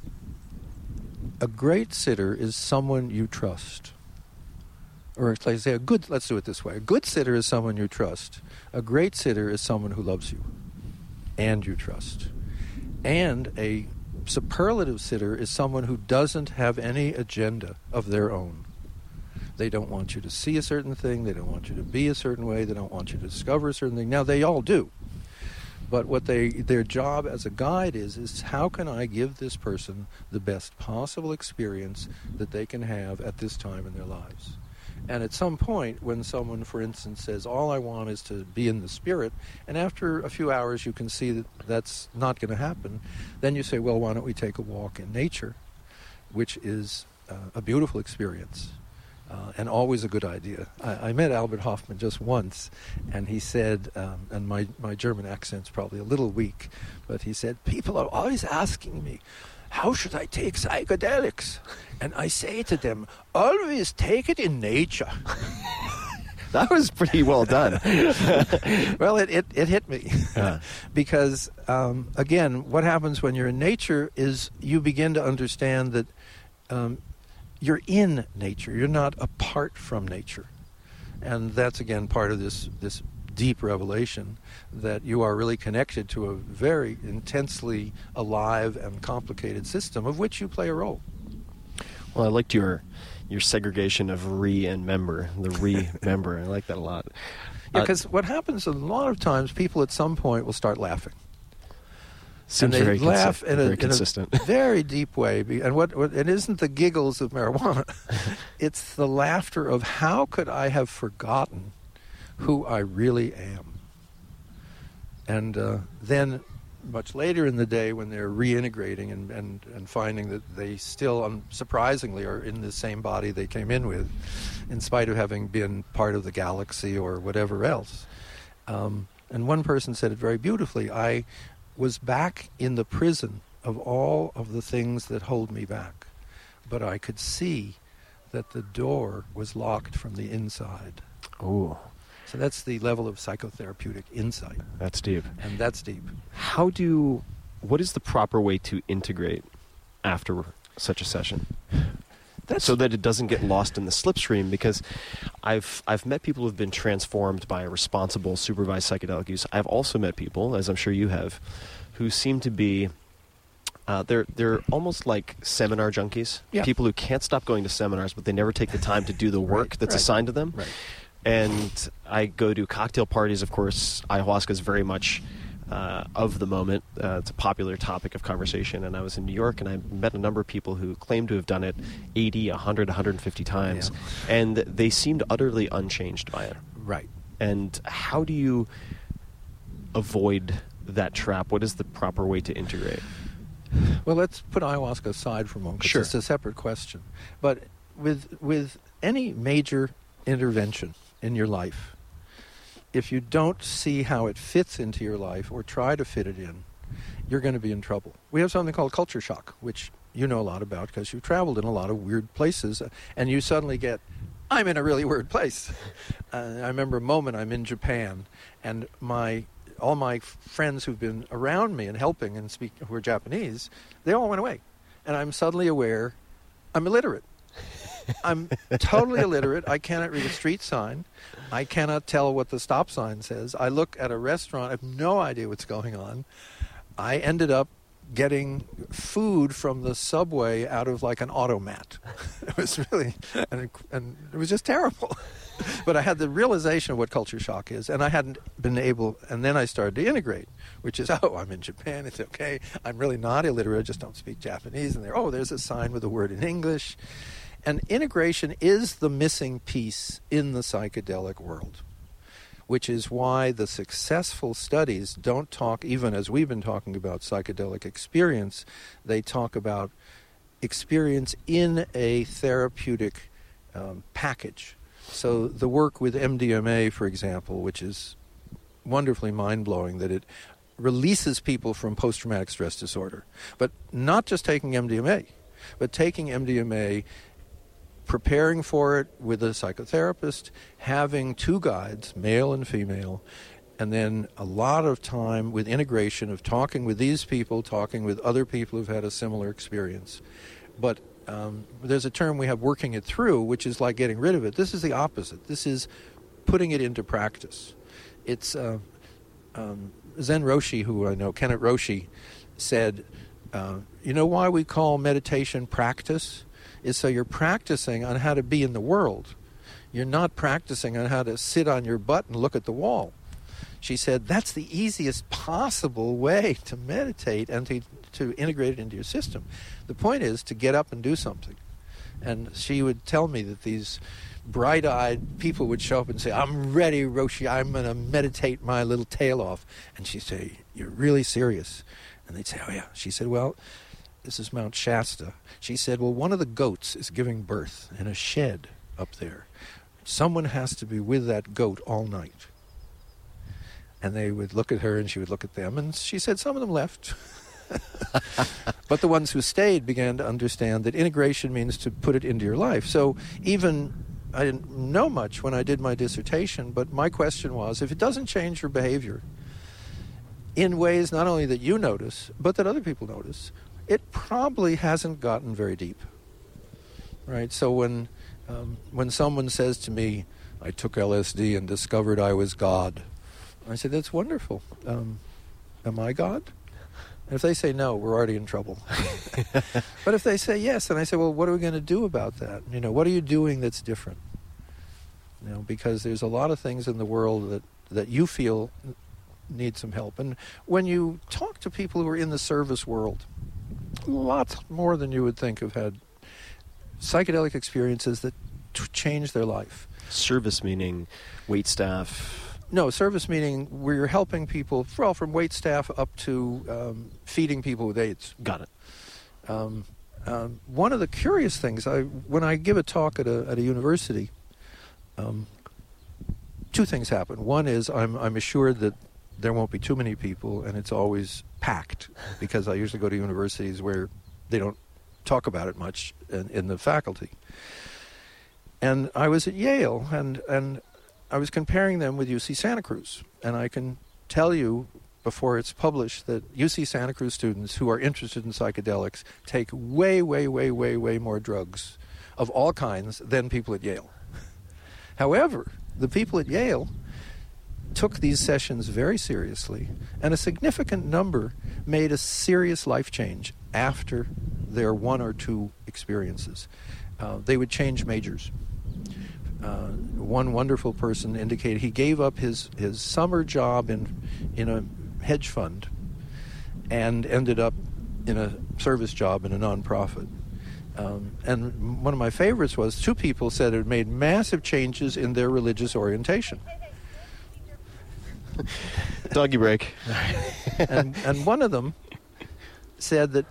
H: a great sitter is someone you trust. Or let's say let's do it this way. A good sitter is someone you trust. A great sitter is someone who loves you and you trust. And a superlative sitter is someone who doesn't have any agenda of their own. They don't want you to see a certain thing. They don't want you to be a certain way. They don't want you to discover a certain thing. Now, they all do. But what their job as a guide is how can I give this person the best possible experience that they can have at this time in their lives? And at some point, when someone, for instance, says, all I want is to be in the spirit, and after a few hours you can see that that's not going to happen, then you say, well, why don't we take a walk in nature, which is a beautiful experience. And always a good idea. I met Albert Hoffman just once, and he said, and my German accent's probably a little weak, but he said, people are always asking me, how should I take psychedelics? And I say to them, always take it in nature.
A: That was pretty well done.
H: Well, it hit me. Because, again, what happens when you're in nature is you begin to understand that you're in nature. You're not apart from nature. And that's, again, part of this deep revelation that you are really connected to a very intensely alive and complicated system of which you play a role.
A: Well, I liked your your segregation of re and member, the re-member. I like that a lot.
H: Yeah, because what happens a lot of times, people at some point will start laughing.
A: Seems
H: and they
A: very
H: laugh
A: very consistent.
H: in a very deep way. And what it isn't the giggles of marijuana. It's the laughter of how could I have forgotten who I really am. And then much later in the day when they're reintegrating and finding that they still, unsurprisingly, are in the same body they came in with, in spite of having been part of the galaxy or whatever else. And one person said it very beautifully, I was back in the prison of all of the things that hold me back, but I could see that the door was locked from the inside.
A: Ooh.
H: So that's the level of psychotherapeutic insight.
A: That's deep.
H: And that's deep.
A: What is the proper way to integrate after such a session? So that it doesn't get lost in the slipstream, because I've met people who have been transformed by a responsible, supervised psychedelic use. I've also met people, as I'm sure you have, who seem to be they're almost like seminar junkies.
H: Yeah.
A: People who can't stop going to seminars, but they never take the time to do the work that's assigned to them.
H: Right.
A: And I go to cocktail parties, of course. Ayahuasca is very much of the moment. It's a popular topic of conversation. And I was in New York, and I met a number of people who claimed to have done it 80, 100, 150 times. Yeah. And they seemed utterly unchanged by it.
H: Right.
A: And how do you avoid that trap? What is the proper way to integrate?
H: Well, let's put ayahuasca aside for a moment, because
A: Sure.
H: it's a separate question. But with any major intervention in your life, if you don't see how it fits into your life or try to fit it in, you're going to be in trouble. We have something called culture shock, which you know a lot about because you've traveled in a lot of weird places, and you suddenly get, I'm in a really weird place. I remember a moment I'm in Japan, and all my friends who've been around me and helping and speak, who are Japanese, they all went away. And I'm suddenly aware I'm illiterate. I'm totally illiterate. I cannot read a street sign. I cannot tell what the stop sign says. I look at a restaurant. I have no idea what's going on. I ended up getting food from the subway out of like an automat. It was really, and it was just terrible. But I had the realization of what culture shock is, and I hadn't been able, and then I started to integrate, which is, I'm in Japan, it's okay. I'm really not illiterate, I just don't speak Japanese. And there's a sign with a word in English. And integration is the missing piece in the psychedelic world, which is why the successful studies don't talk, even as we've been talking about psychedelic experience, they talk about experience in a therapeutic package. So the work with MDMA, for example, which is wonderfully mind-blowing, that it releases people from post-traumatic stress disorder. But not just taking MDMA, but taking MDMA, preparing for it with a psychotherapist, having two guides, male and female, and then a lot of time with integration of talking with these people, talking with other people who've had a similar experience. But there's a term we have, working it through, which is like getting rid of it. This is the opposite. This is putting it into practice. It's Zen Roshi, who I know, Kenneth Roshi, said, you know why we call meditation practice? Is so you're practicing on how to be in the world. You're not practicing on how to sit on your butt and look at the wall. She said that's the easiest possible way to meditate and to integrate it into your system. The point is to get up and do something. And she would tell me that these bright-eyed people would show up and say, I'm ready, Roshi, I'm going to meditate my little tail off. And she'd say, you're really serious? And they'd say, oh yeah. She said, well, this is Mount Shasta. She said, well, one of the goats is giving birth in a shed up there. Someone has to be with that goat all night. And they would look at her and she would look at them. And she said some of them left. But the ones who stayed began to understand that integration means to put it into your life. So even, I didn't know much when I did my dissertation, but my question was, if it doesn't change your behavior in ways not only that you notice, but that other people notice, it probably hasn't gotten very deep, right? So when someone says to me, I took LSD and discovered I was God, I said, that's wonderful. Am I God? And if they say no, we're already in trouble. But if they say yes, then I say, well, what are we going to do about that? What are you doing that's different? Because there's a lot of things in the world that you feel need some help. And when you talk to people who are in the service world, lots more than you would think have had psychedelic experiences that change their life.
A: Service meaning wait staff?
H: No, service meaning where you're helping people, from wait staff up to feeding people with AIDS.
A: Got it.
H: One of the curious things, when I give a talk at a university, two things happen. One is I'm assured that there won't be too many people, and it's always packed, because I usually go to universities where they don't talk about it much in the faculty. And I was at Yale, and I was comparing them with UC Santa Cruz, and I can tell you before it's published that UC Santa Cruz students who are interested in psychedelics take way, way, way, way, way more drugs of all kinds than people at Yale. However, the people at Yale took these sessions very seriously, and a significant number made a serious life change after their one or two experiences. They would change majors. One wonderful person indicated he gave up his summer job in a hedge fund and ended up in a service job in a nonprofit. And one of my favorites was two people said it made massive changes in their religious orientation.
A: Doggy break.
H: and one of them said that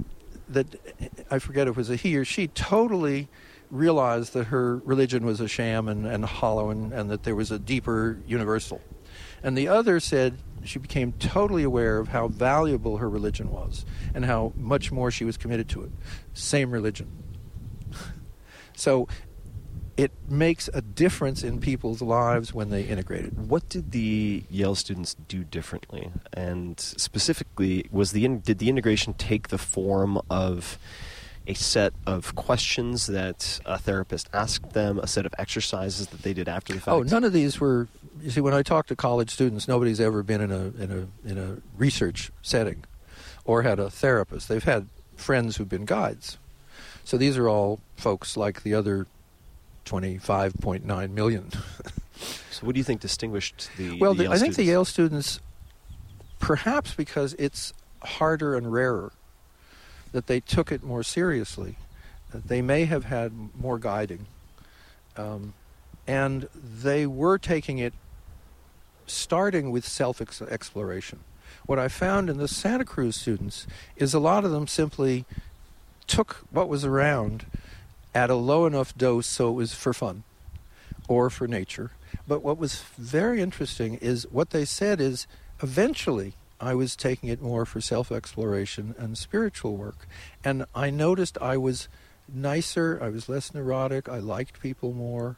H: I forget if it was a he or she, totally realized that her religion was a sham and hollow, and that there was a deeper universal. And the other said she became totally aware of how valuable her religion was and how much more she was committed to it. Same religion. So it makes a difference in people's lives when they integrate it.
A: What did the Yale students do differently? And specifically, did the integration take the form of a set of questions that a therapist asked them, a set of exercises that they did after the fact?
H: Oh, none of these were. You see, when I talk to college students, nobody's ever been in a research setting or had a therapist. They've had friends who've been guides. So these are all folks like the other 25.9 million.
A: So what do you think distinguished the
H: Well,
A: the Yale
H: I think the
A: students?
H: Yale students, perhaps because it's harder and rarer, that they took it more seriously. They may have had more guiding. And they were taking it starting with self-exploration. What I found in the Santa Cruz students is a lot of them simply took what was around at a low enough dose so it was for fun or for nature. But what was very interesting is what they said is eventually I was taking it more for self-exploration and spiritual work. And I noticed I was nicer, I was less neurotic, I liked people more.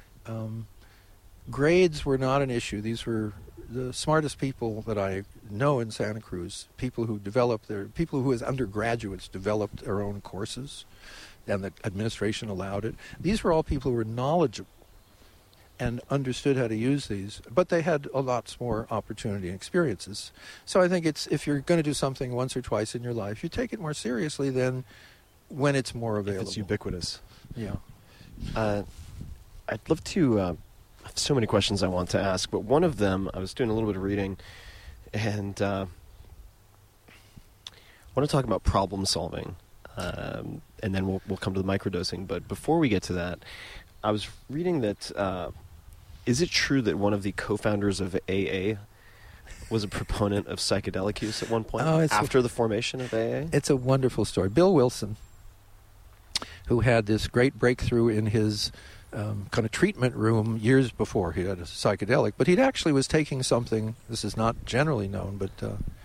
H: Grades were not an issue. These were the smartest people that I know in Santa Cruz, people who as undergraduates developed their own courses, and the administration allowed it. These were all people who were knowledgeable and understood how to use these, but they had a lot more opportunity and experiences. So I think if you're going to do something once or twice in your life, you take it more seriously than when it's more available.
A: If it's ubiquitous.
H: Yeah.
A: I'd love to... I have so many questions I want to ask, but one of them, I was doing a little bit of reading, and I want to talk about problem solving, and then we'll come to the microdosing. But before we get to that, I was reading that, is it true that one of the co-founders of AA was a proponent of psychedelic use at one point, after the formation of AA?
H: It's a wonderful story. Bill Wilson, who had this great breakthrough in his kind of treatment room years before he had a psychedelic, but he actually was taking something, this is not generally known, but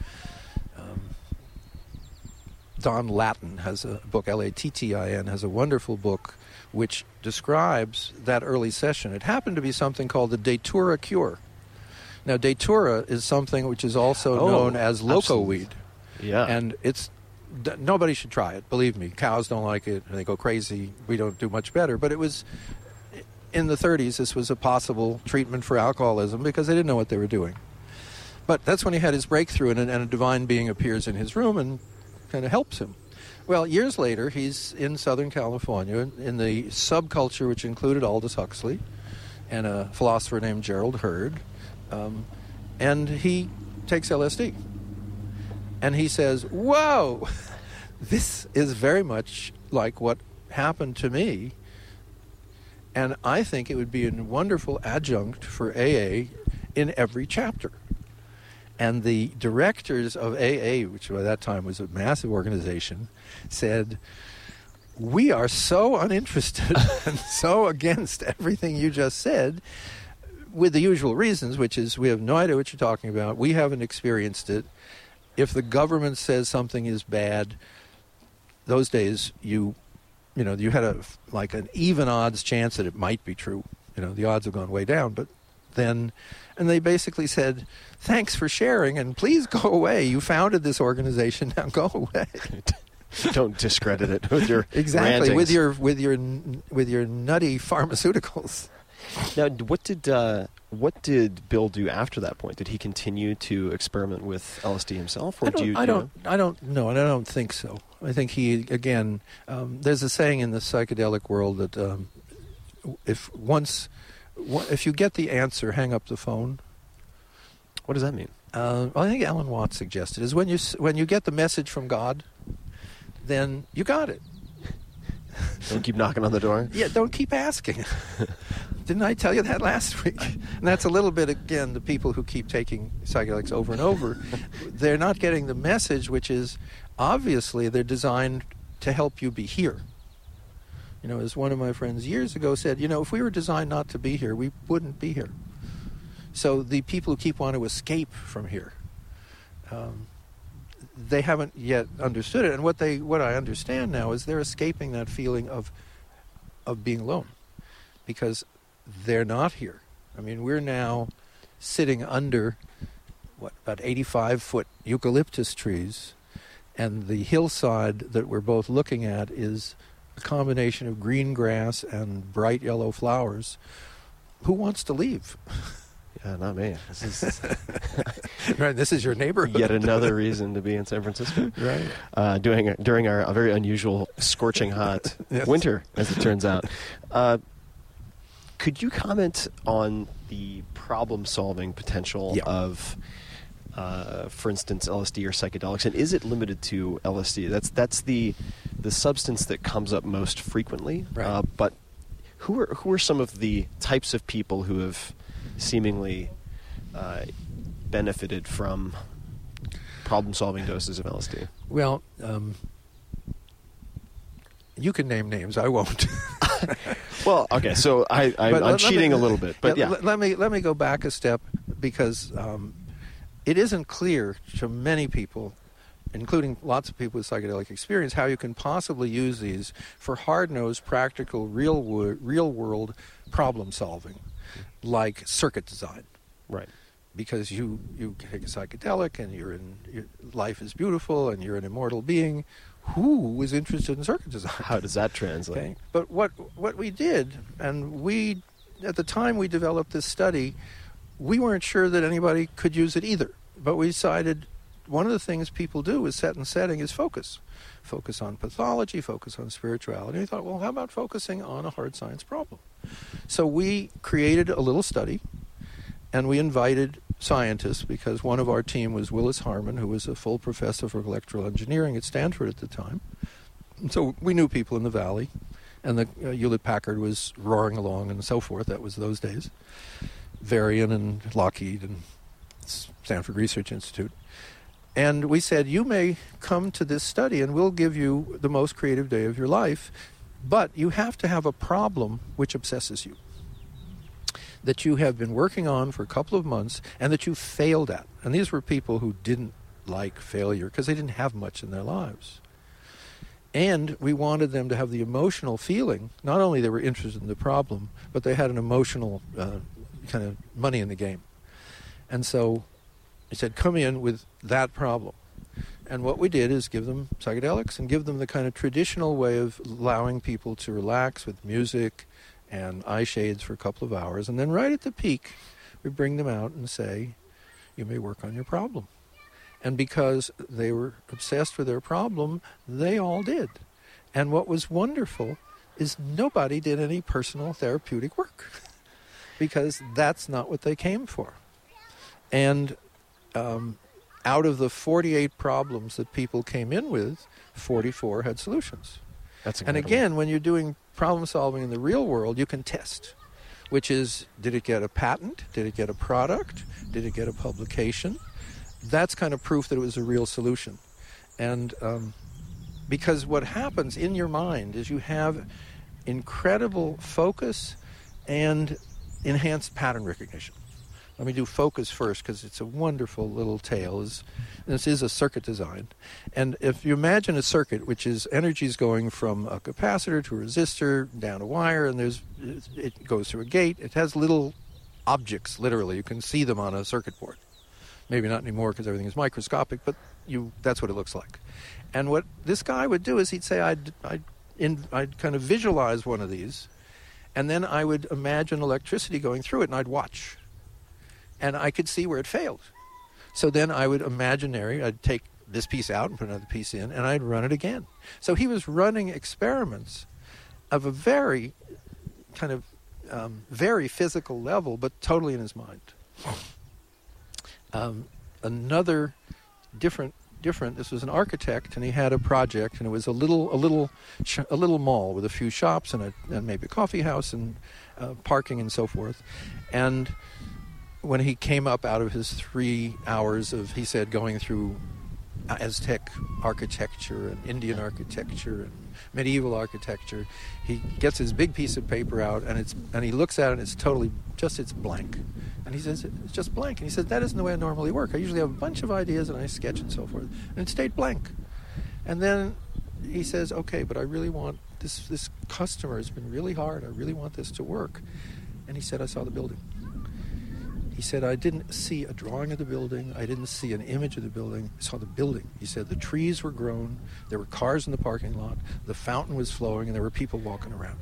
H: Don Lattin has a book, Lattin, has a wonderful book which describes that early session. It happened to be something called the Datura cure. Now, Datura is something which is also known as loco weed.
A: Yeah.
H: And nobody should try it, believe me. Cows don't like it, and they go crazy. We don't do much better. But it was, in the 30s, this was a possible treatment for alcoholism because they didn't know what they were doing. But that's when he had his breakthrough, and a divine being appears in his room and kind of helps him. Well, years later, he's in Southern California in the subculture which included Aldous Huxley and a philosopher named Gerald Hurd, and he takes LSD. And he says, whoa, this is very much like what happened to me, and I think it would be a wonderful adjunct for AA in every chapter. And the directors of AA, which by that time was a massive organization, said, we are so uninterested and so against everything you just said, with the usual reasons, which is we have no idea what you're talking about, we haven't experienced it. If the government says something is bad, those days you had an even odds chance that it might be true. The odds have gone way down, but then, and they basically said, thanks for sharing, and please go away. You founded this organization, now go away.
A: Don't discredit it with your
H: exactly
A: rantings.
H: with your nutty pharmaceuticals.
A: Now, what did Bill do after that point? Did he continue to experiment with LSD himself, or
H: I don't know, and I don't think so. I think he again. There's a saying in the psychedelic world that if you get the answer, hang up the phone.
A: What does that mean?
H: I think Alan Watts suggested is when you get the message from God, then you got it.
A: Don't keep knocking on the door?
H: Yeah, don't keep asking. Didn't I tell you that last week? And that's a little bit, again, the people who keep taking psychedelics over and over. They're not getting the message, which is, obviously, they're designed to help you be here. As one of my friends years ago said, if we were designed not to be here, we wouldn't be here. So the people who keep wanting to escape from here, they haven't yet understood it. And what I understand now is they're escaping that feeling of being alone, because they're not here. I mean, we're now sitting under about 85-foot eucalyptus trees, and the hillside that we're both looking at is a combination of green grass and bright yellow flowers. Who wants to leave?
A: Yeah, not me.
H: Right, this is your neighborhood.
A: Yet another reason to be in San Francisco.
H: Right.
A: During our very unusual, scorching hot winter, as it turns out. Could you comment on the problem-solving potential of, for instance, LSD or psychedelics? And is it limited to LSD? That's the substance that comes up most frequently.
H: Right.
A: But who are some of the types of people who have seemingly benefited from problem-solving doses of LSD?
H: Well, you can name names. I won't.
A: Well, okay. So I'm cheating a little bit, but yeah.
H: Let me go back a step, because it isn't clear to many people, including lots of people with psychedelic experience, how you can possibly use these for hard-nosed, practical, real-world problem-solving, like circuit design.
A: Right.
H: Because you take a psychedelic and your life is beautiful and you're an immortal being. Who is interested in circuit design?
A: How does that translate?
H: Okay. But what we did, and at the time we developed this study, we weren't sure that anybody could use it either. But we decided one of the things people do with set and setting is focus. Focus on pathology, focus on spirituality. And we thought, well, how about focusing on a hard science problem? So we created a little study, and we invited scientists, because one of our team was Willis Harman, who was a full professor for electrical engineering at Stanford at the time. And so we knew people in the Valley, and the Hewlett-Packard was roaring along and so forth. That was those days. Varian and Lockheed and Stanford Research Institute. And we said, you may come to this study and we'll give you the most creative day of your life, but you have to have a problem which obsesses you, that you have been working on for a couple of months and that you failed at. And these were people who didn't like failure because they didn't have much in their lives. And we wanted them to have the emotional feeling, not only they were interested in the problem, but they had an emotional kind of money in the game. And so he said, come in with that problem. And what we did is give them psychedelics and give them the kind of traditional way of allowing people to relax with music and eye shades for a couple of hours. And then right at the peak, we bring them out and say, you may work on your problem. And because they were obsessed with their problem, they all did. And what was wonderful is nobody did any personal therapeutic work because that's not what they came for. And out of the 48 problems that people came in with, 44 had solutions.
A: That's
H: and again, when you're doing problem solving in the real world, you can test, which is, did it get a patent? Did it get a product? Did it get a publication? That's kind of proof that it was a real solution. And because what happens in your mind is you have incredible focus and enhanced pattern recognition. Let me do focus first because it's a wonderful little tale. This is a circuit design. And if you imagine a circuit, which is energies going from a capacitor to a resistor, down a wire, and it goes through a gate. It has little objects, literally. You can see them on a circuit board. Maybe not anymore because everything is microscopic, but that's what it looks like. And what this guy would do is he'd say, I'd kind of visualize one of these, and then I would imagine electricity going through it, and I'd watch. And I could see where it failed. So then I would I'd take this piece out and put another piece in, and I'd run it again. So he was running experiments of a very kind of very physical level, but totally in his mind. Another different. This was an architect, and he had a project, and it was a little mall with a few shops and maybe a coffee house and parking and so forth. And when he came up out of his 3 hours of, he said, going through Aztec architecture and Indian architecture and medieval architecture, he gets his big piece of paper out and he looks at it and it's totally it's blank. And he says, it's just blank. And he says, that isn't the way I normally work. I usually have a bunch of ideas and I sketch and so forth. And it stayed blank. And then he says, okay, but I really want this customer has been really hard. I really want this to work. And he said, I saw the building. He said, I didn't see a drawing of the building. I didn't see an image of the building. I saw the building. He said, the trees were grown. There were cars in the parking lot. The fountain was flowing, and there were people walking around.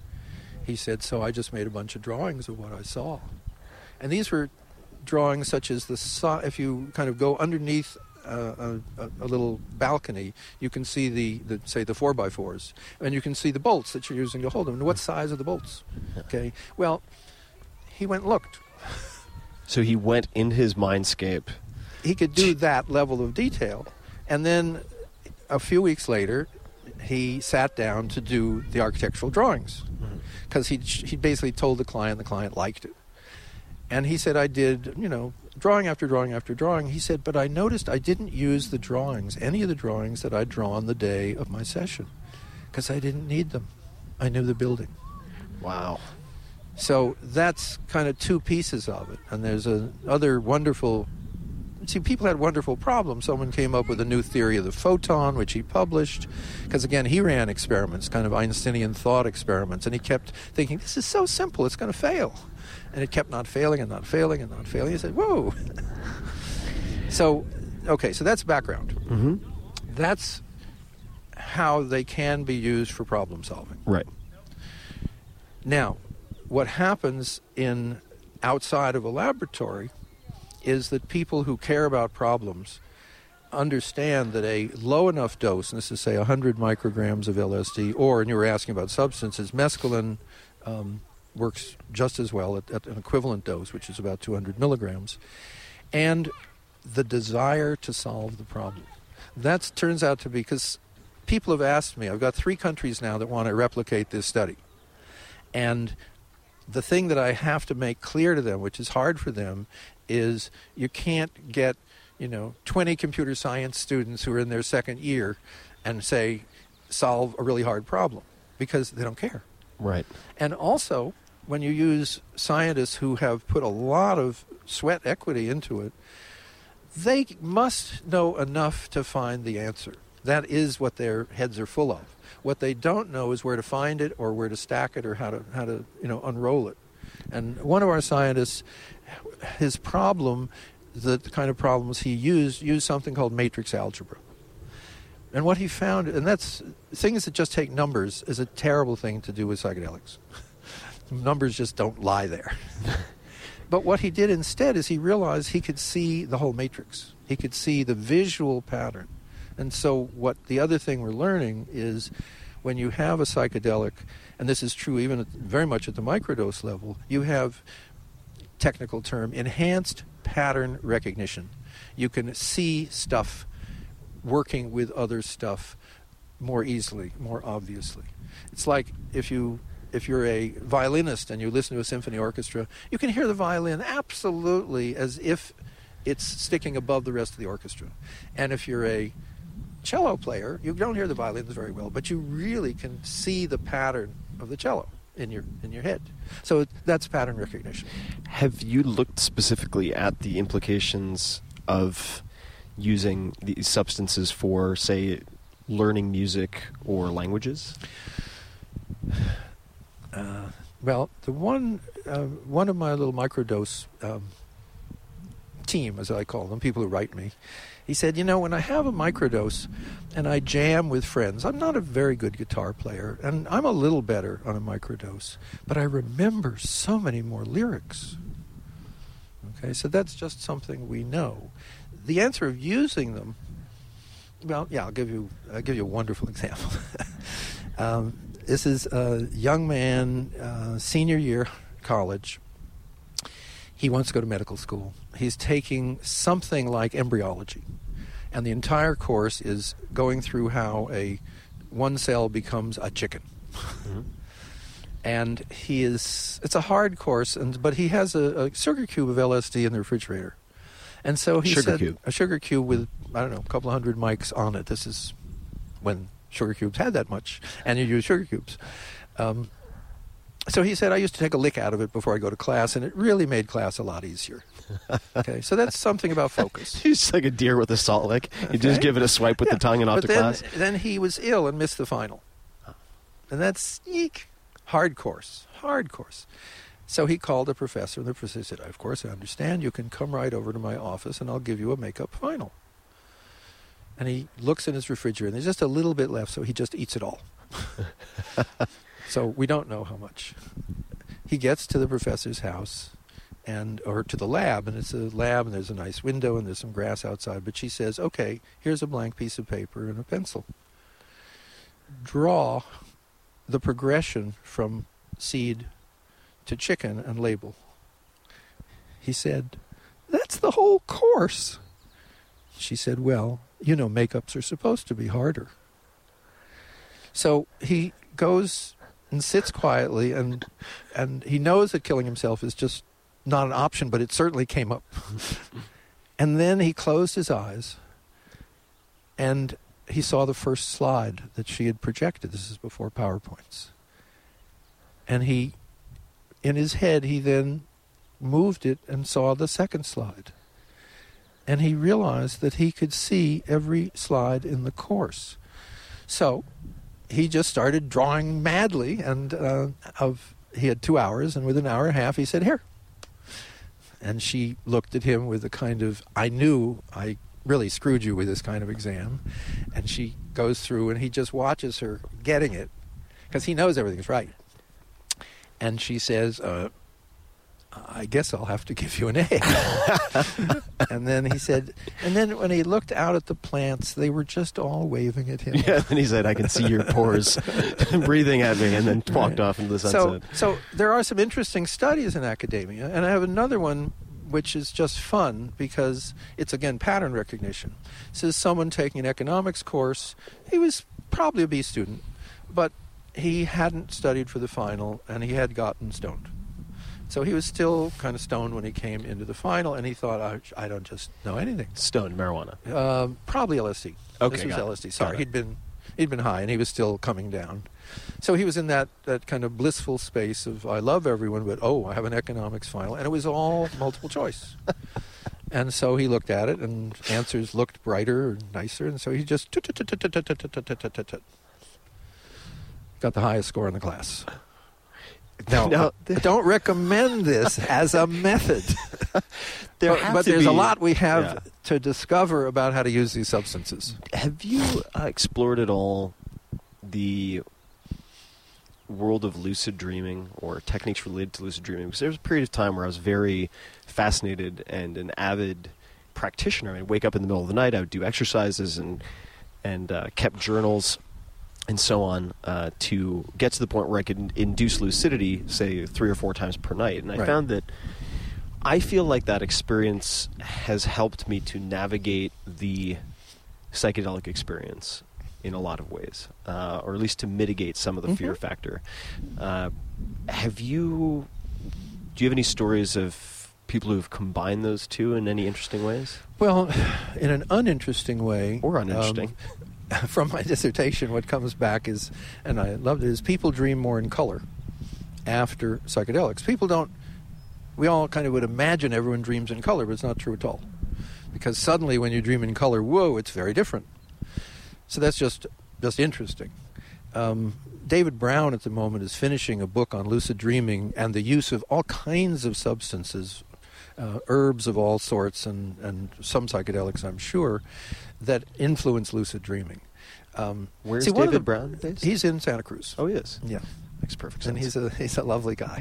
H: He said, so I just made a bunch of drawings of what I saw. And these were drawings such as if you kind of go underneath a little balcony, you can see the 4x4s, and you can see the bolts that you're using to hold them. And what size are the bolts? Okay. Well, he went and looked.
A: So he went in his mindscape.
H: He could do that level of detail. And then a few weeks later, he sat down to do the architectural drawings. Because he basically told the client liked it. And he said, I did, drawing after drawing after drawing. He said, but I noticed I didn't use the drawings, any of the drawings that I'd drawn the day of my session. Because I didn't need them. I knew the building.
A: Wow.
H: So that's kind of two pieces of it. And there's other wonderful... See, people had wonderful problems. Someone came up with a new theory of the photon, which he published. Because, again, he ran experiments, kind of Einsteinian thought experiments. And he kept thinking, this is so simple, it's going to fail. And it kept not failing and not failing and not failing. He said, whoa. So that's background.
A: Mm-hmm.
H: That's how they can be used for problem solving.
A: Right.
H: Now, what happens outside of a laboratory is that people who care about problems understand that a low enough dose, and this is, say, 100 micrograms of LSD, or, and you were asking about substances, mescaline works just as well at an equivalent dose, which is about 200 milligrams, and the desire to solve the problem. That turns out to be, because people have asked me, I've got 3 countries now that want to replicate this study, and the thing that I have to make clear to them, which is hard for them, is you can't get, 20 computer science students who are in their second year and say, solve a really hard problem, because they don't care.
A: Right.
H: And also, when you use scientists who have put a lot of sweat equity into it, they must know enough to find the answer. That is what their heads are full of. What they don't know is where to find it or where to stack it or how to unroll it. And one of our scientists, his problem, the kind of problems he used something called matrix algebra. And what he found, and that's things that just take numbers, is a terrible thing to do with psychedelics. Numbers just don't lie there. But what he did instead is he realized he could see the whole matrix. He could see the visual pattern. And so what the other thing we're learning is when you have a psychedelic, and this is true even very much at the microdose level, you have, technical term, enhanced pattern recognition. You can see stuff working with other stuff more easily, more obviously. It's like if you're a violinist and you listen to a symphony orchestra, you can hear the violin absolutely as if it's sticking above the rest of the orchestra. And if you're a cello player, you don't hear the violins very well, but you really can see the pattern of the cello in your head. So that's pattern recognition.
A: Have you looked specifically at the implications of using these substances for, say, learning music or languages?
H: Well, the one of my little microdose team, as I call them, people who write me, he said, when I have a microdose and I jam with friends, I'm not a very good guitar player, and I'm a little better on a microdose, but I remember so many more lyrics. Okay, so that's just something we know. The answer of using them, well, yeah, I'll give you a wonderful example. This is a young man, senior year college. He wants to go to medical school. He's taking something like embryology, and the entire course is going through how one cell becomes a chicken. Mm-hmm. And it's a hard course, but he has a sugar cube of LSD in the refrigerator. And so he said, a sugar cube with, I don't know, a couple of hundred mics on it. This is when sugar cubes had that much, and you use sugar cubes. So he said, I used to take a lick out of it before I go to class, and it really made class a lot easier. Okay, so that's something about focus.
A: He's like a deer with a salt lick. You just give it a swipe with the tongue and off to class.
H: Then he was ill and missed the final. And that's hard course. So he called the professor, and the professor said, of course, I understand. You can come right over to my office, and I'll give you a makeup final. And he looks in his refrigerator, and there's just a little bit left, so he just eats it all. So we don't know how much. He gets to the professor's house, or to the lab, and it's a lab, and there's a nice window, and there's some grass outside. But she says, okay, here's a blank piece of paper and a pencil. Draw the progression from seed to chicken and label. He said, that's the whole course. She said, well, makeups are supposed to be harder. So he goes and sits quietly, and he knows that killing himself is just not an option, but it certainly came up. And then he closed his eyes, and he saw the first slide that she had projected. This is before PowerPoints. And in his head, he then moved it and saw the second slide. And he realized that he could see every slide in the course. So he just started drawing madly, and he had 2 hours, and within an hour and a half, he said, here. And she looked at him with a kind of, I knew I really screwed you with this kind of exam. And she goes through, and he just watches her getting it, because he knows everything's right. And she says, I guess I'll have to give you an A. And then he said, and then when he looked out at the plants, they were just all waving at him.
A: Yeah, and he said, I can see your pores breathing at me, and then walked off into the sunset.
H: So there are some interesting studies in academia, and I have another one which is just fun because it's, again, pattern recognition. This is someone taking an economics course. He was probably a B student, but he hadn't studied for the final, and he had gotten stoned. So he was still kind of stoned when he came into the final, and he thought, I don't just know anything.
A: Stoned marijuana?
H: Probably LSD.
A: Okay,
H: this was LSD. Sorry, he'd been high, and he was still coming down. So he was in that kind of blissful space of, I love everyone, but, I have an economics final. And it was all multiple choice. And so he looked at it, and answers looked brighter and nicer, and so he just got the highest score in the class. Now, don't recommend this as a method. But there's a lot we have to discover about how to use these substances.
A: Have you explored at all the world of lucid dreaming or techniques related to lucid dreaming? Because there was a period of time where I was very fascinated and an avid practitioner. I'd wake up in the middle of the night, I would do exercises and kept journals and so on to get to the point where I could induce lucidity, say 3 or 4 times per night. And I found that I feel like that experience has helped me to navigate the psychedelic experience in a lot of ways, or at least to mitigate some of the fear factor. Do you have any stories of people who have combined those two in any interesting ways?
H: Well, in an uninteresting way.
A: Or uninteresting.
H: From my dissertation, what comes back is, and I loved it, is people dream more in color after psychedelics. We all kind of would imagine everyone dreams in color, but it's not true at all. Because suddenly when you dream in color, whoa, it's very different. So that's just interesting. David Brown at the moment is finishing a book on lucid dreaming and the use of all kinds of substances, herbs of all sorts and some psychedelics, I'm sure, that influence lucid dreaming.
A: Where's David Brown based?
H: He's in Santa Cruz.
A: Oh, he is?
H: Yeah.
A: Makes perfect sense.
H: And he's a lovely guy.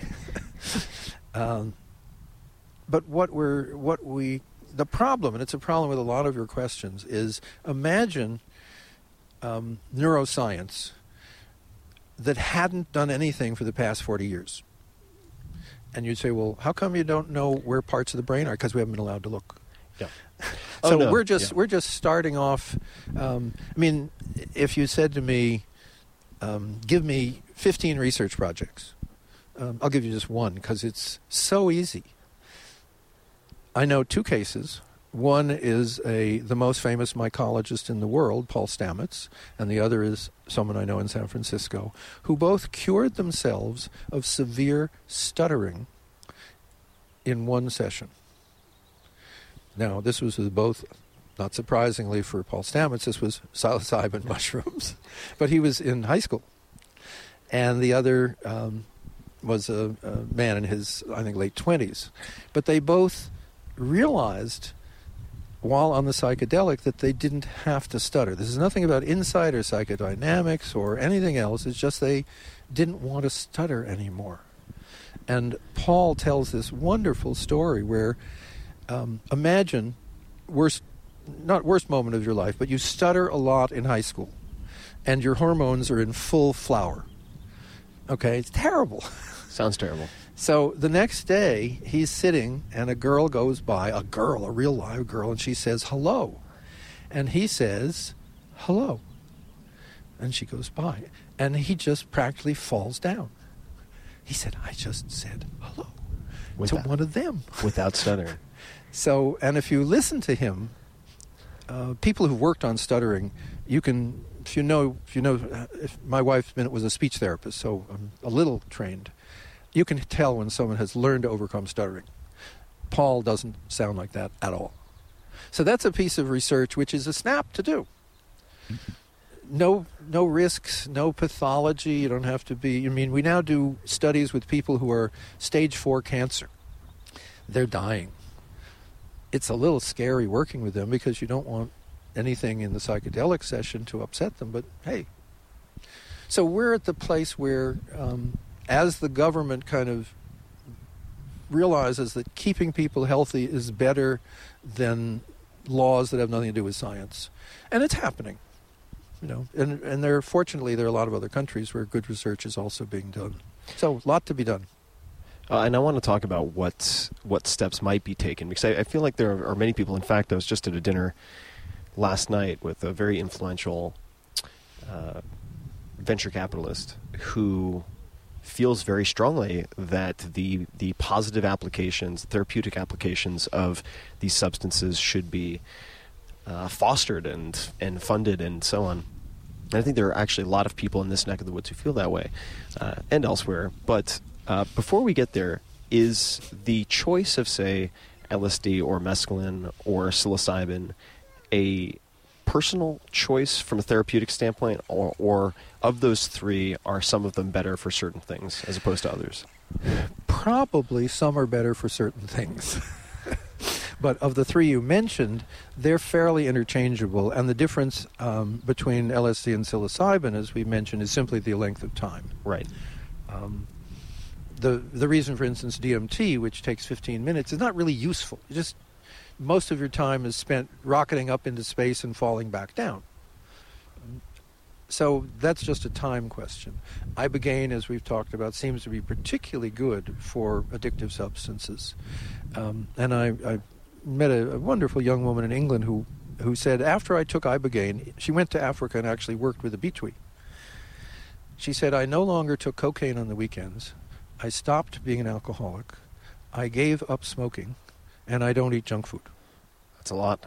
H: But the problem, and it's a problem with a lot of your questions, is imagine neuroscience that hadn't done anything for the past 40 years. And you'd say, well, how come you don't know where parts of the brain are? Because we haven't been allowed to look.
A: Yeah.
H: So we're just starting off. If you said to me, give me 15 research projects, I'll give you just one because it's so easy. I know 2 cases. One is the most famous mycologist in the world, Paul Stamets, and the other is someone I know in San Francisco, who both cured themselves of severe stuttering in one session. Now, this was with both, not surprisingly for Paul Stamets, this was psilocybin mushrooms, but he was in high school. And the other was a man in his, I think, late 20s. But they both realized while on the psychedelic that they didn't have to stutter. This is nothing about insight or psychodynamics or anything else. It's just they didn't want to stutter anymore. And Paul tells this wonderful story where imagine not worst moment of your life, but you stutter a lot in high school and your hormones are in full flower. Okay, it's terrible.
A: Sounds terrible.
H: So the next day, he's sitting, and a girl goes by, a real live girl, and she says, hello. And he says, hello. And she goes by. And he just practically falls down. He said, I just said hello to one of them.
A: Without stuttering.
H: So, and if you listen to him, people who've worked on stuttering, you can, if my wife was a speech therapist, so I'm a little trained. You can tell when someone has learned to overcome stuttering. Paul doesn't sound like that at all. So that's a piece of research which is a snap to do. No risks, no pathology. You don't have to be... we now do studies with people who are stage 4 cancer. They're dying. It's a little scary working with them because you don't want anything in the psychedelic session to upset them, but hey. So we're at the place where... as the government kind of realizes that keeping people healthy is better than laws that have nothing to do with science. And it's happening, and fortunately there are a lot of other countries where good research is also being done. So a lot to be done.
A: And I want to talk about what steps might be taken, because I feel like there are many people. In fact, I was just at a dinner last night with a very influential venture capitalist who feels very strongly that the positive applications, therapeutic applications of these substances should be fostered and funded and so on. And I think there are actually a lot of people in this neck of the woods who feel that way, and elsewhere. But before we get there, is the choice of, say, LSD or mescaline or psilocybin a personal choice from a therapeutic standpoint, or of those 3, are some of them better for certain things as opposed to others?
H: Probably some are better for certain things. But of the 3 you mentioned, they're fairly interchangeable, and the difference between LSD and psilocybin, as we mentioned, is simply the length of time.
A: Right.
H: The reason, for instance, DMT, which takes 15 minutes, is not really useful. Most of your time is spent rocketing up into space and falling back down. So that's just a time question. Ibogaine, as we've talked about, seems to be particularly good for addictive substances. And I met a wonderful young woman in England who said, after I took Ibogaine, she went to Africa and actually worked with the Betwe. She said, I no longer took cocaine on the weekends. I stopped being an alcoholic. I gave up smoking, and I don't eat junk food.
A: That's a lot.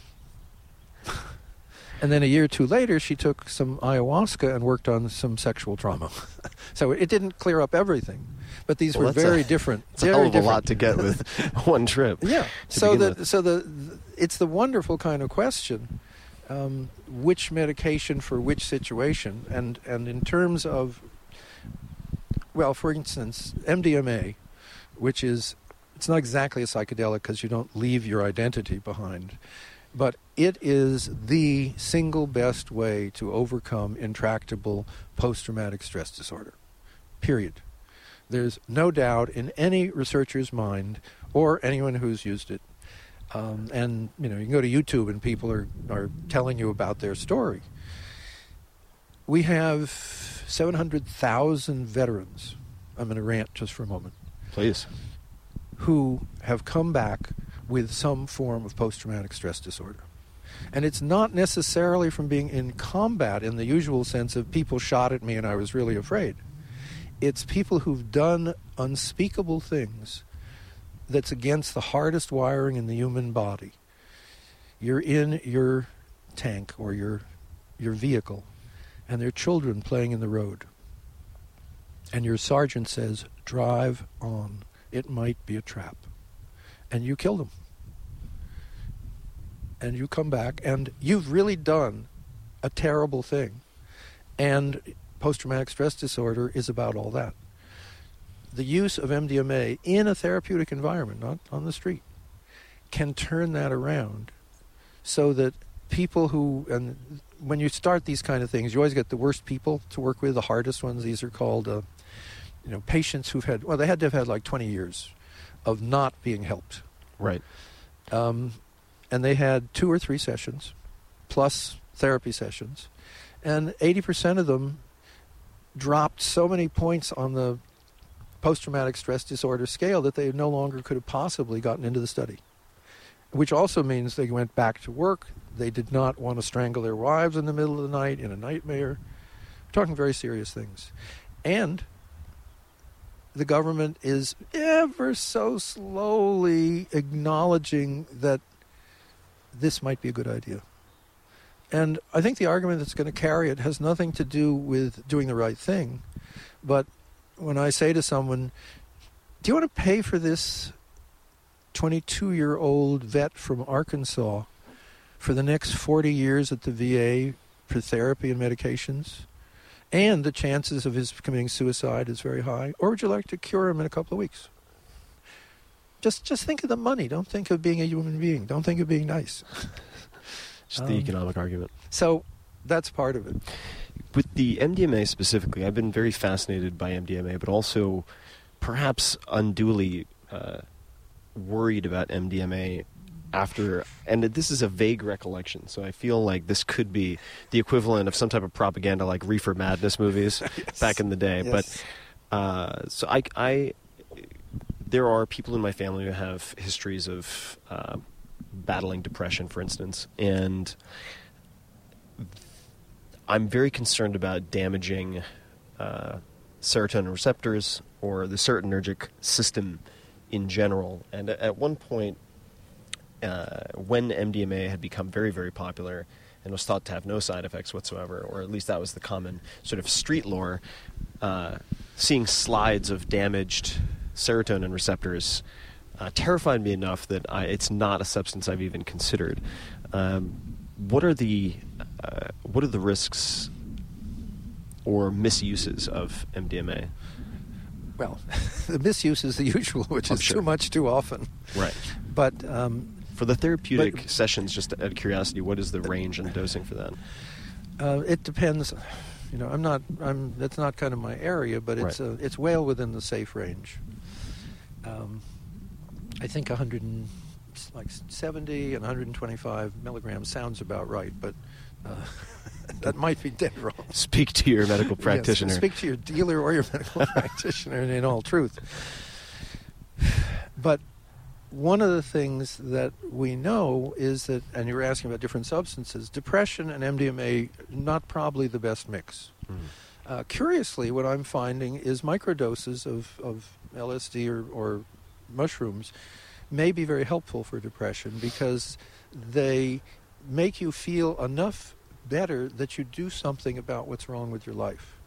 H: And then a year or two later, she took some ayahuasca and worked on some sexual trauma. So it didn't clear up everything, but these were very different.
A: It's a hell of a lot to get with one trip.
H: Yeah. It's the wonderful kind of question: which medication for which situation, and in terms of, well, for instance, MDMA, which is, it's not exactly a psychedelic because you don't leave your identity behind, but it is the single best way to overcome intractable post-traumatic stress disorder, period. There's no doubt in any researcher's mind or anyone who's used it. And, you can go to YouTube and people are telling you about their story. We have 700,000 veterans, I'm going to rant just for a moment.
A: Please.
H: Who have come back with some form of post-traumatic stress disorder. And it's not necessarily from being in combat in the usual sense of people shot at me and I was really afraid. It's people who've done unspeakable things that's against the hardest wiring in the human body. You're in your tank or your vehicle, and there are children playing in the road. And your sergeant says, drive on. It might be a trap. And you kill them. And you come back, and you've really done a terrible thing. And post-traumatic stress disorder is about all that. The use of MDMA in a therapeutic environment, not on the street, can turn that around so that people who, and when you start these kind of things, you always get the worst people to work with, the hardest ones. These are called, patients who've had, they had to have had like 20 years of not being helped.
A: Right.
H: And they had 2 or 3 sessions, plus therapy sessions, and 80% of them dropped so many points on the post-traumatic stress disorder scale that they no longer could have possibly gotten into the study, which also means they went back to work. They did not want to strangle their wives in the middle of the night in a nightmare. We're talking very serious things. And the government is ever so slowly acknowledging that this might be a good idea. And I think the argument that's going to carry it has nothing to do with doing the right thing. But when I say to someone, do you want to pay for this 22-year-old vet from Arkansas for the next 40 years at the VA for therapy and medications? And the chances of his committing suicide is very high. Or would you like to cure him in a couple of weeks? Just think of the money. Don't think of being a human being. Don't think of being nice.
A: Just the economic argument.
H: So that's part of it.
A: With the MDMA specifically, I've been very fascinated by MDMA, but also perhaps unduly worried about MDMA after, and this is a vague recollection, so I feel like this could be the equivalent of some type of propaganda like Reefer Madness movies back in the day.
H: Yes.
A: But so I there are people in my family who have histories of battling depression, for instance, and I'm very concerned about damaging serotonin receptors or the serotonergic system in general. And at one point, when MDMA had become very, very popular and was thought to have no side effects whatsoever, or at least that was the common sort of street lore, seeing slides of damaged serotonin receptors terrified me enough that it's not a substance I've even considered. What are the risks or misuses of MDMA?
H: Well, the misuse is the usual, which is too much too often.
A: Right.
H: But
A: for the therapeutic sessions, just out of curiosity, what is the range and dosing for that?
H: It depends. That's not kind of my area, but it's
A: Right.
H: it's well within the safe range. I think 70 and 125 milligrams sounds about right, but that might be dead wrong.
A: Speak to your medical practitioner.
H: Yes, speak to your dealer or your medical practitioner in all truth. But one of the things that we know is that, and you were asking about different substances, depression and MDMA, not probably the best mix. Curiously, what I'm finding is microdoses of LSD or mushrooms may be very helpful for depression because they make you feel enough better that you do something about what's wrong with your life.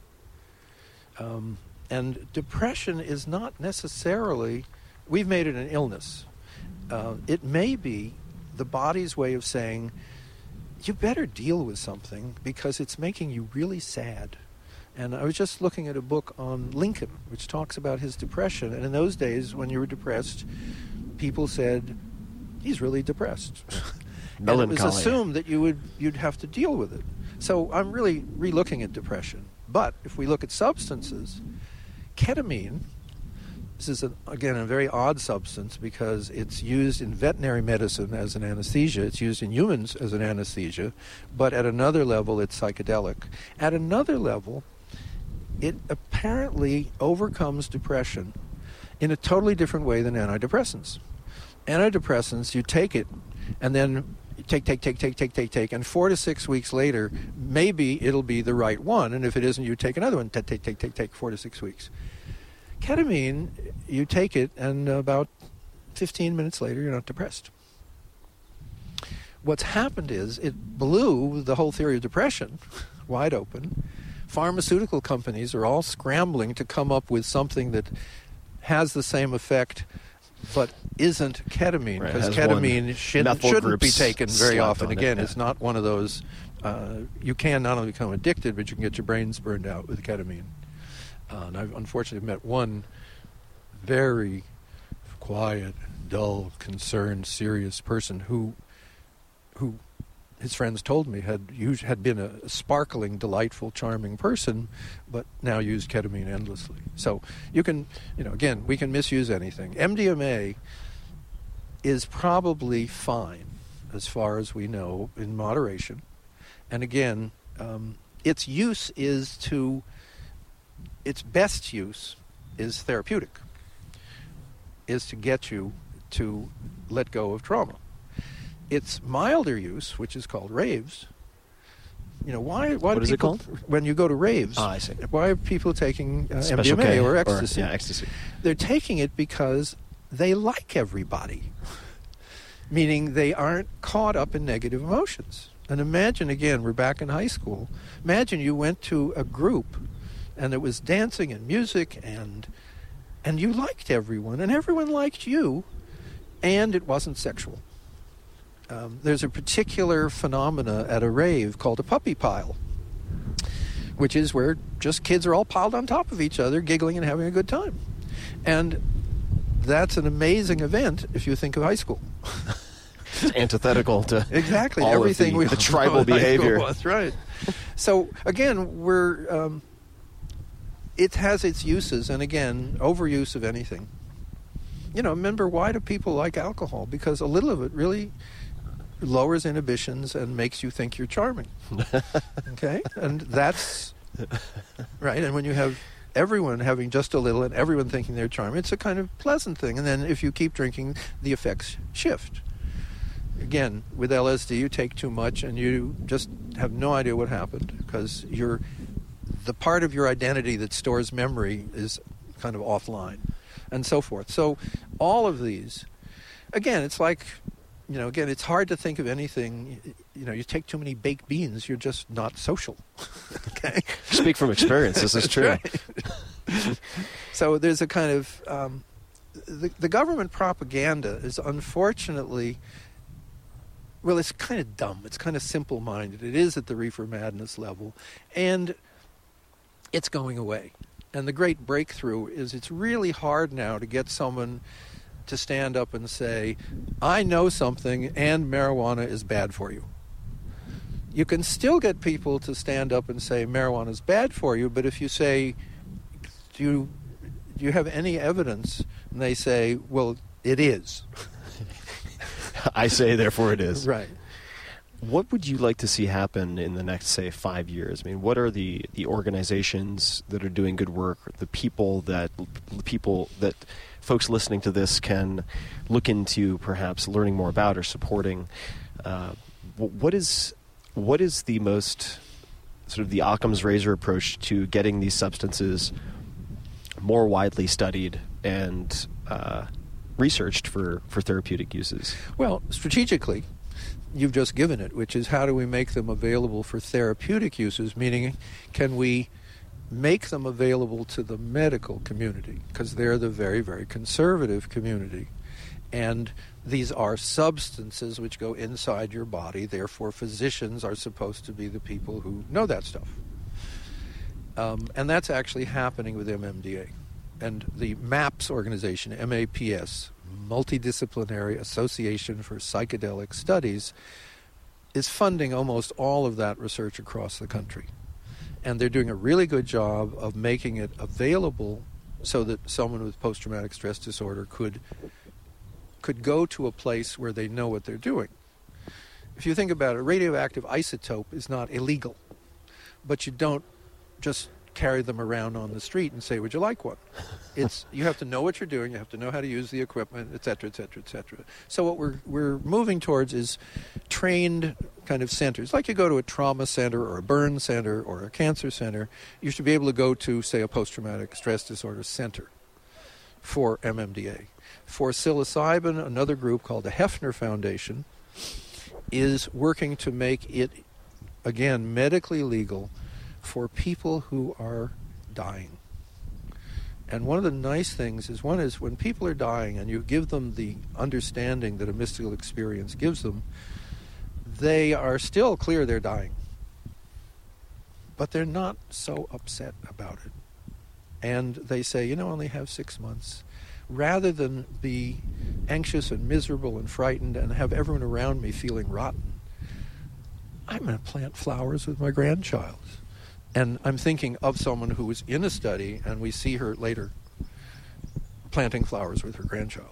H: And depression is not necessarily, we've made it an illness. It may be the body's way of saying, you better deal with something because it's making you really sad. And I was just looking at a book on Lincoln, which talks about his depression. And in those days, when you were depressed, people said, he's really depressed. And it was assumed that you'd have to deal with it. So I'm really re-looking at depression. But if we look at substances, ketamine, this is, again, a very odd substance because it's used in veterinary medicine as an anesthesia. It's used in humans as an anesthesia. But at another level, it's psychedelic. At another level, it apparently overcomes depression in a totally different way than antidepressants. Antidepressants, you take it, and then you take, and 4 to 6 weeks later, maybe it'll be the right one, and if it isn't, you take another one, take 4 to 6 weeks. Ketamine, you take it, and about 15 minutes later, you're not depressed. What's happened is it blew the whole theory of depression wide open. Pharmaceutical companies are all scrambling to come up with something that has the same effect but isn't ketamine, because ketamine shouldn't be taken very often. Again, it's not one of those, you can not only become addicted, but you can get your brains burned out with ketamine. And I've unfortunately met one very quiet, dull, concerned, serious person who his friends told me had been a sparkling, delightful, charming person, but now used ketamine endlessly. So you can, again, we can misuse anything. MDMA is probably fine, as far as we know, in moderation. And again, its best use is therapeutic, is to get you to let go of trauma. Its milder use, which is called raves, why
A: what is it called?
H: When you go to raves,
A: I see.
H: Why are people taking MDMA or ecstasy?
A: Ecstasy.
H: They're taking it because they like everybody, meaning they aren't caught up in negative emotions. And imagine, again, we're back in high school. Imagine you went to a group and there was dancing and music and you liked everyone and everyone liked you, and it wasn't sexual. There's a particular phenomena at a rave called a puppy pile, which is where just kids are all piled on top of each other, giggling and having a good time. And that's an amazing event if you think of high school.
A: It's antithetical to
H: exactly
A: all
H: everything
A: of the tribal behavior.
H: That's right. So again, it has its uses, and again, overuse of anything. Remember, why do people like alcohol? Because a little of it really lowers inhibitions and makes you think you're charming. Okay? And that's right. And when you have everyone having just a little and everyone thinking they're charming, it's a kind of pleasant thing. And then if you keep drinking, the effects shift. Again, with LSD, you take too much and you just have no idea what happened because the part of your identity that stores memory is kind of offline, and so forth. So all of these, again, it's like, again, it's hard to think of anything, you take too many baked beans, you're just not social. Okay?
A: Speak from experience, this is true.
H: Right. So there's a kind of, the government propaganda is unfortunately, well, it's kind of dumb. It's kind of simple-minded. It is at the reefer madness level. And it's going away. And the great breakthrough is it's really hard now to get someone to stand up and say, I know something and marijuana is bad for you. you can still get people to stand up and say marijuana is bad for you, but if you say, do you have any evidence? And they say, well, it is.
A: I say, therefore it is.
H: Right.
A: What would you like to see happen in the next, say, 5 years? I mean, what are the organizations that are doing good work, the people that folks listening to this can look into, perhaps learning more about or supporting? What is the most sort of the Occam's razor approach to getting these substances more widely studied and researched for therapeutic uses?
H: Well, strategically, you've just given it, which is how do we make them available for therapeutic uses, meaning can we make them available to the medical community, because they're the very, very conservative community. And these are substances which go inside your body, therefore physicians are supposed to be the people who know that stuff. And that's actually happening with MMDA. And the MAPS organization, MAPS, Multidisciplinary Association for Psychedelic Studies, is funding almost all of that research across the country. And they're doing a really good job of making it available so that someone with post-traumatic stress disorder could go to a place where they know what they're doing. If you think about it, a radioactive isotope is not illegal, but you don't just carry them around on the street and say, would you like one? You have to know what you're doing, you have to know how to use the equipment, et cetera, et cetera, et cetera. So what we're moving towards is trained kind of centers. Like you go to a trauma center or a burn center or a cancer center, you should be able to go to, say, a post-traumatic stress disorder center for MMDA. For psilocybin, another group called the Hefner Foundation is working to make it, again, medically legal for people who are dying. And one of the nice things is when people are dying and you give them the understanding that a mystical experience gives them, they are still clear they're dying. But they're not so upset about it. And they say, I only have 6 months. Rather than be anxious and miserable and frightened and have everyone around me feeling rotten, I'm going to plant flowers with my grandchild. And I'm thinking of someone who was in a study, and we see her later planting flowers with her grandchild.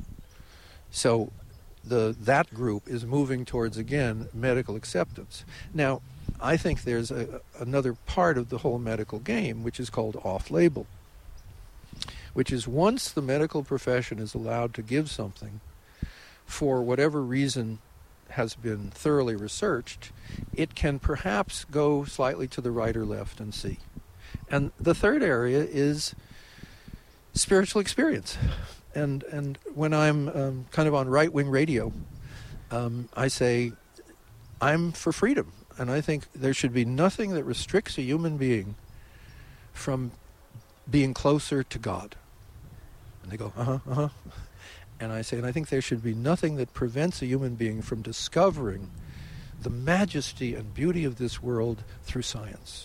H: So that group is moving towards, again, medical acceptance. Now, I think there's another part of the whole medical game, which is called off-label, which is once the medical profession is allowed to give something for whatever reason has been thoroughly researched, it can perhaps go slightly to the right or left and see. And the third area is spiritual experience. And when I'm kind of on right-wing radio, I say, I'm for freedom. And I think there should be nothing that restricts a human being from being closer to God. And they go, And I say, and I think there should be nothing that prevents a human being from discovering the majesty and beauty of this world through science.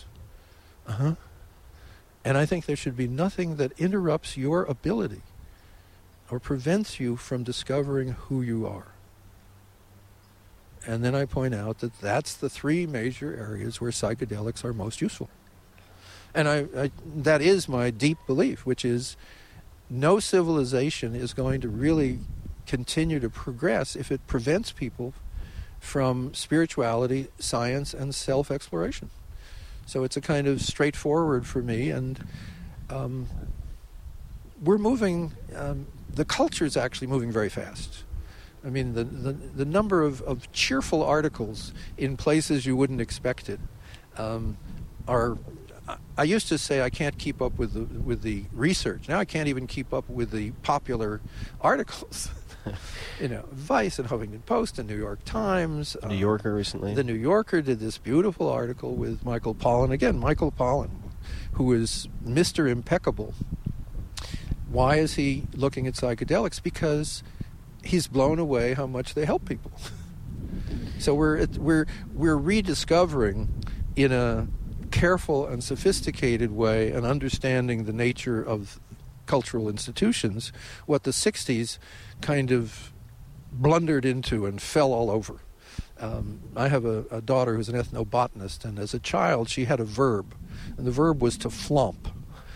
H: And I think there should be nothing that interrupts your ability or prevents you from discovering who you are. And then I point out that that's the three major areas where psychedelics are most useful. And I that is my deep belief, which is no civilization is going to really continue to progress if it prevents people from spirituality, science, and self-exploration. So it's a kind of straightforward for me, and we're moving, the culture is actually moving very fast. I mean, the number of cheerful articles in places you wouldn't expect it are... I used to say I can't keep up with the research. Now I can't even keep up with the popular articles. Vice and Huffington Post and New York Times.
A: New Yorker recently.
H: The New Yorker did this beautiful article with Michael Pollan. Again, Michael Pollan, who is Mr. Impeccable. Why is he looking at psychedelics? Because he's blown away how much they help people. So we're rediscovering in a careful and sophisticated way and understanding the nature of cultural institutions, what the 60s kind of blundered into and fell all over. I have a daughter who's an ethnobotanist, and as a child she had a verb, and the verb was to flump.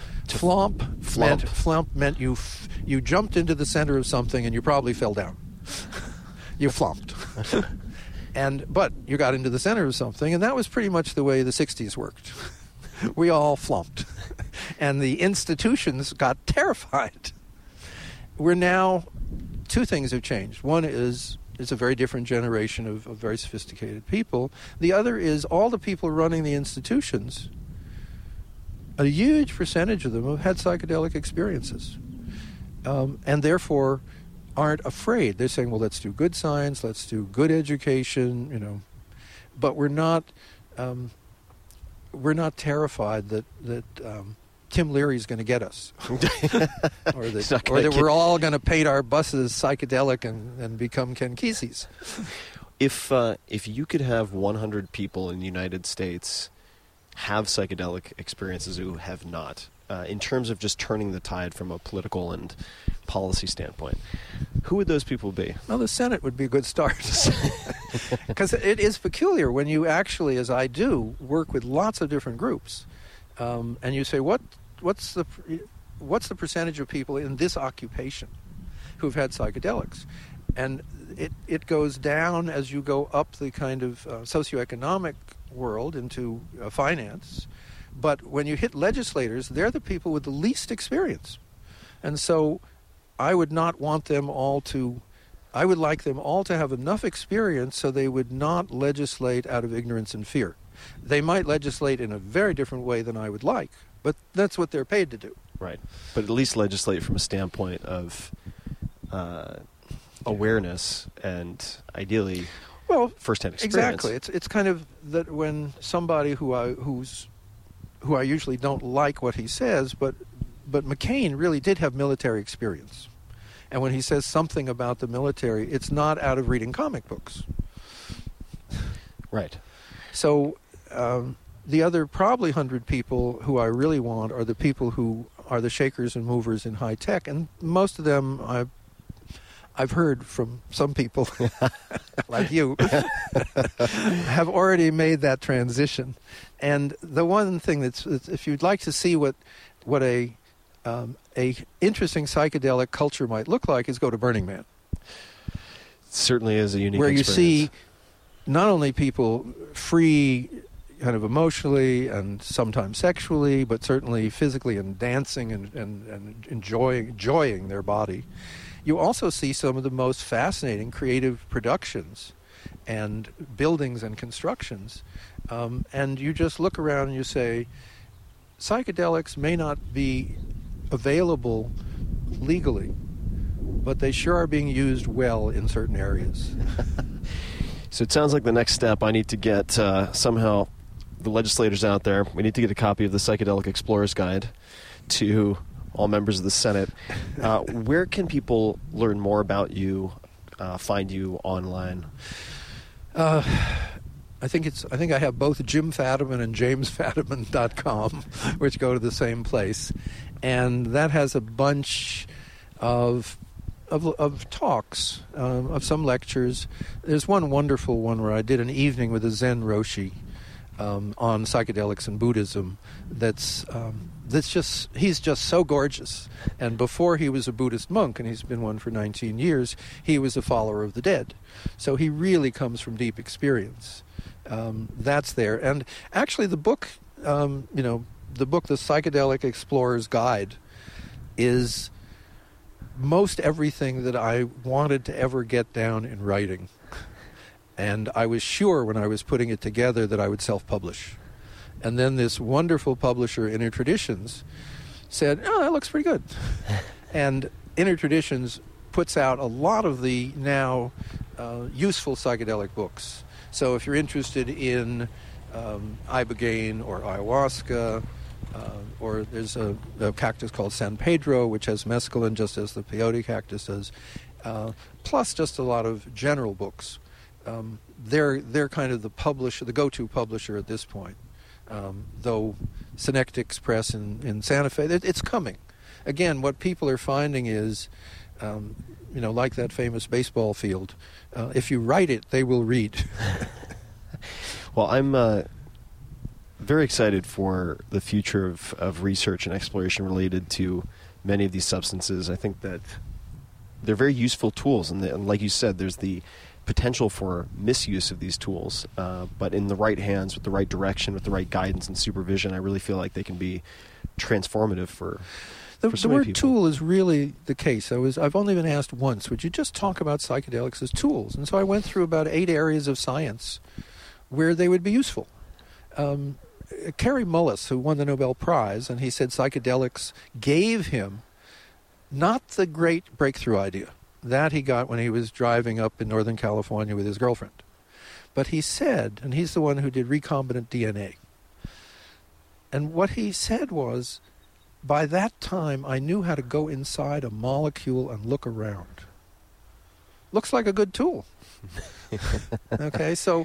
H: Flump meant you jumped into the center of something and you probably fell down. You flumped. But you got into the center of something, and that was pretty much the way the 60s worked. We all flumped. And the institutions got terrified. We're now, two things have changed. One is it's a very different generation of very sophisticated people. The other is all the people running the institutions, a huge percentage of them have had psychedelic experiences. And therefore aren't afraid. They're saying, well, let's do good science, let's do good education, But we're not terrified that Tim Leary's going to get us, or that we're all going to paint our buses psychedelic and become Ken Kesey's.
A: If you could have 100 people in the United States have psychedelic experiences who have not, in terms of just turning the tide from a political and policy standpoint, who would those people be?
H: Well, the Senate would be a good start. Because it is peculiar when you actually, as I do, work with lots of different groups, and you say, what's the percentage of people in this occupation who've had psychedelics? And it goes down as you go up the kind of socioeconomic world into finance. But when you hit legislators, they're the people with the least experience. And so I would not want them all I would like them all to have enough experience so they would not legislate out of ignorance and fear. They might legislate in a very different way than I would like, but that's what they're paid to do.
A: Right. But at least legislate from a standpoint of awareness and ideally first-hand experience.
H: Exactly. It's kind of that when somebody who I usually don't like what he says, but McCain really did have military experience. And when he says something about the military, it's not out of reading comic books.
A: Right.
H: So the other probably 100 people who I really want are the people who are the shakers and movers in high tech. And most of them I've heard from some people like you have already made that transition. And the one thing that's, if you'd like to see what a interesting psychedelic culture might look like, is go to Burning Man.
A: It certainly is a unique
H: where
A: experience.
H: You see not only people free kind of emotionally and sometimes sexually, but certainly physically and dancing and enjoying their body. You also see some of the most fascinating creative productions and buildings and constructions. And you just look around and you say, psychedelics may not be available legally, but they sure are being used well in certain areas.
A: So it sounds like the next step, I need to get somehow the legislators out there, we need to get a copy of the Psychedelic Explorer's Guide to all members of the Senate. Where can people learn more about you, find you online?
H: I think I have both Jim Fadiman and JamesFadiman.com, which go to the same place, and that has a bunch of talks, of some lectures. There's one wonderful one where I did an evening with a Zen Roshi on psychedelics and Buddhism. That's just, he's just so gorgeous. And before he was a Buddhist monk, and he's been one for 19 years, he was a follower of the dead. So he really comes from deep experience. That's there. And actually the book, the Psychedelic Explorer's Guide, is most everything that I wanted to ever get down in writing. And I was sure when I was putting it together that I would self-publish. And then this wonderful publisher, Inner Traditions, said, oh, that looks pretty good. And Inner Traditions puts out a lot of the now useful psychedelic books. So if you're interested in ibogaine or ayahuasca, or there's a cactus called San Pedro, which has mescaline just as the peyote cactus does, plus just a lot of general books. They're kind of the go-to publisher at this point. Though Synectics Press in Santa Fe, it's coming. Again, what people are finding is like that famous baseball field. If you write it, they will read.
A: Well, I'm very excited for the future of research and exploration related to many of these substances. I think that they're very useful tools, and like you said, there's the potential for misuse of these tools, but in the right hands, with the right direction, with the right guidance and supervision, I really feel like they can be transformative for so
H: The
A: many
H: word
A: people.
H: tool is really the case. I've only been asked once, would you just talk about psychedelics as tools? And so I went through about 8 areas of science where they would be useful. Cary Mullis, who won the Nobel Prize, and he said psychedelics gave him not the great breakthrough idea. That he got when he was driving up in Northern California with his girlfriend. But he said, and he's the one who did recombinant DNA, and what he said was, by that time I knew how to go inside a molecule and look around. Looks like a good tool. Okay, so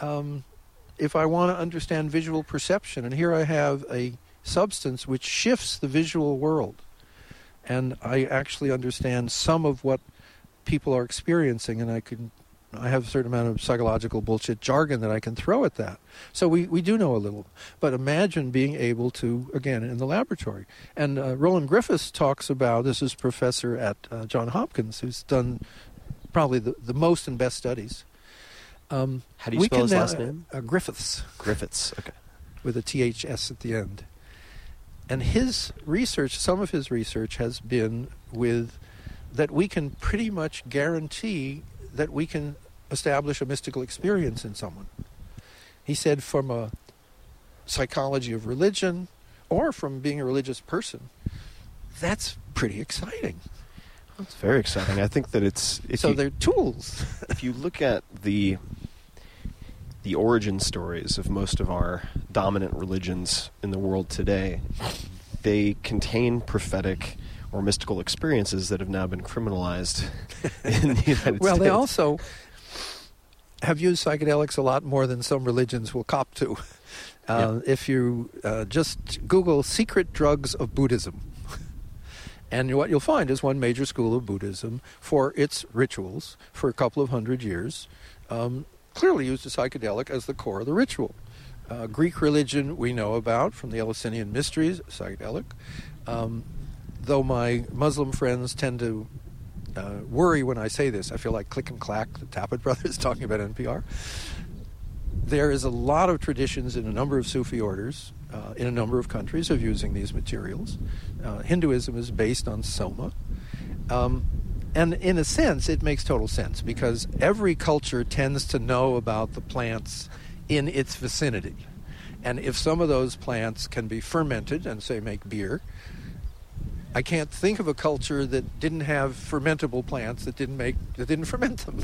H: if I want to understand visual perception, and here I have a substance which shifts the visual world, and I actually understand some of what people are experiencing, and I have a certain amount of psychological bullshit jargon that I can throw at that. So we do know a little. But imagine being able to, again, in the laboratory. And Roland Griffiths talks about, this is professor at Johns Hopkins, who's done probably the most and best studies.
A: How do you spell his last name?
H: Griffiths.
A: Griffiths, okay.
H: With a THS at the end. And his research, some of his research has been with that we can pretty much guarantee that we can establish a mystical experience in someone. He said from a psychology of religion or from being a religious person, that's pretty exciting.
A: It's very exciting. I think that it's...
H: They're tools.
A: If you look at the origin stories of most of our dominant religions in the world today, they contain prophetic or mystical experiences that have now been criminalized in the United States.
H: Well, they also have used psychedelics a lot more than some religions will cop to. If you just Google secret drugs of Buddhism, and what you'll find is one major school of Buddhism, for its rituals for a couple of hundred years, clearly used a psychedelic as the core of the ritual. Greek religion we know about from the Eleusinian Mysteries, psychedelic. Though my Muslim friends tend to worry when I say this, I feel like Click and Clack, the Tappet brothers, talking about NPR. There is a lot of traditions in a number of Sufi orders, in a number of countries, of using these materials. Hinduism is based on soma. And in a sense, it makes total sense, because every culture tends to know about the plants in its vicinity. And if some of those plants can be fermented and, say, make beer, I can't think of a culture that didn't have fermentable plants that didn't ferment them.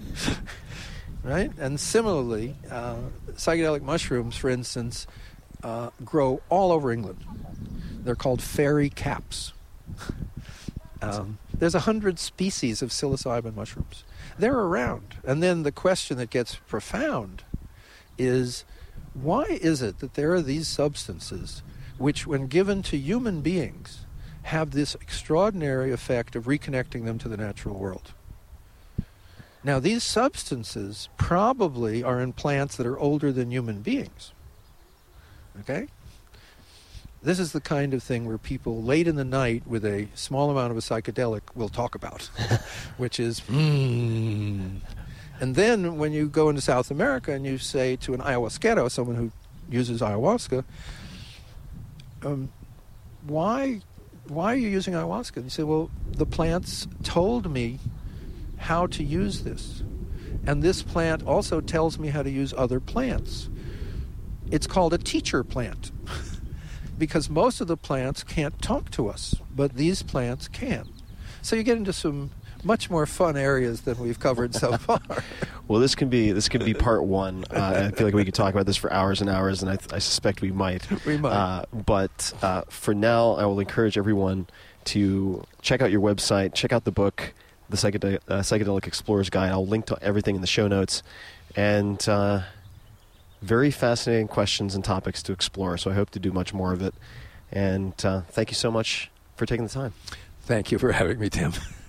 H: Right? And similarly, psychedelic mushrooms, for instance, grow all over England. They're called fairy caps. There's 100 species of psilocybin mushrooms. They're around. And then the question that gets profound is, why is it that there are these substances which, when given to human beings, have this extraordinary effect of reconnecting them to the natural world? Now, these substances probably are in plants that are older than human beings. Okay? This is the kind of thing where people late in the night with a small amount of a psychedelic will talk about, which is, And then when you go into South America and you say to an ayahuasquero, someone who uses ayahuasca, why are you using ayahuasca? And you say, well, the plants told me how to use this. And this plant also tells me how to use other plants. It's called a teacher plant. Because most of the plants can't talk to us, but these plants can. So you get into some much more fun areas than we've covered so far.
A: Well, this can be part one. I feel like we could talk about this for hours and hours, and I suspect we might.
H: We might.
A: But for now, I will encourage everyone to check out your website, check out the book, The Psychedelic Explorer's Guide. I'll link to everything in the show notes. And very fascinating questions and topics to explore, so I hope to do much more of it. And thank you so much for taking the time.
H: Thank you for having me, Tim.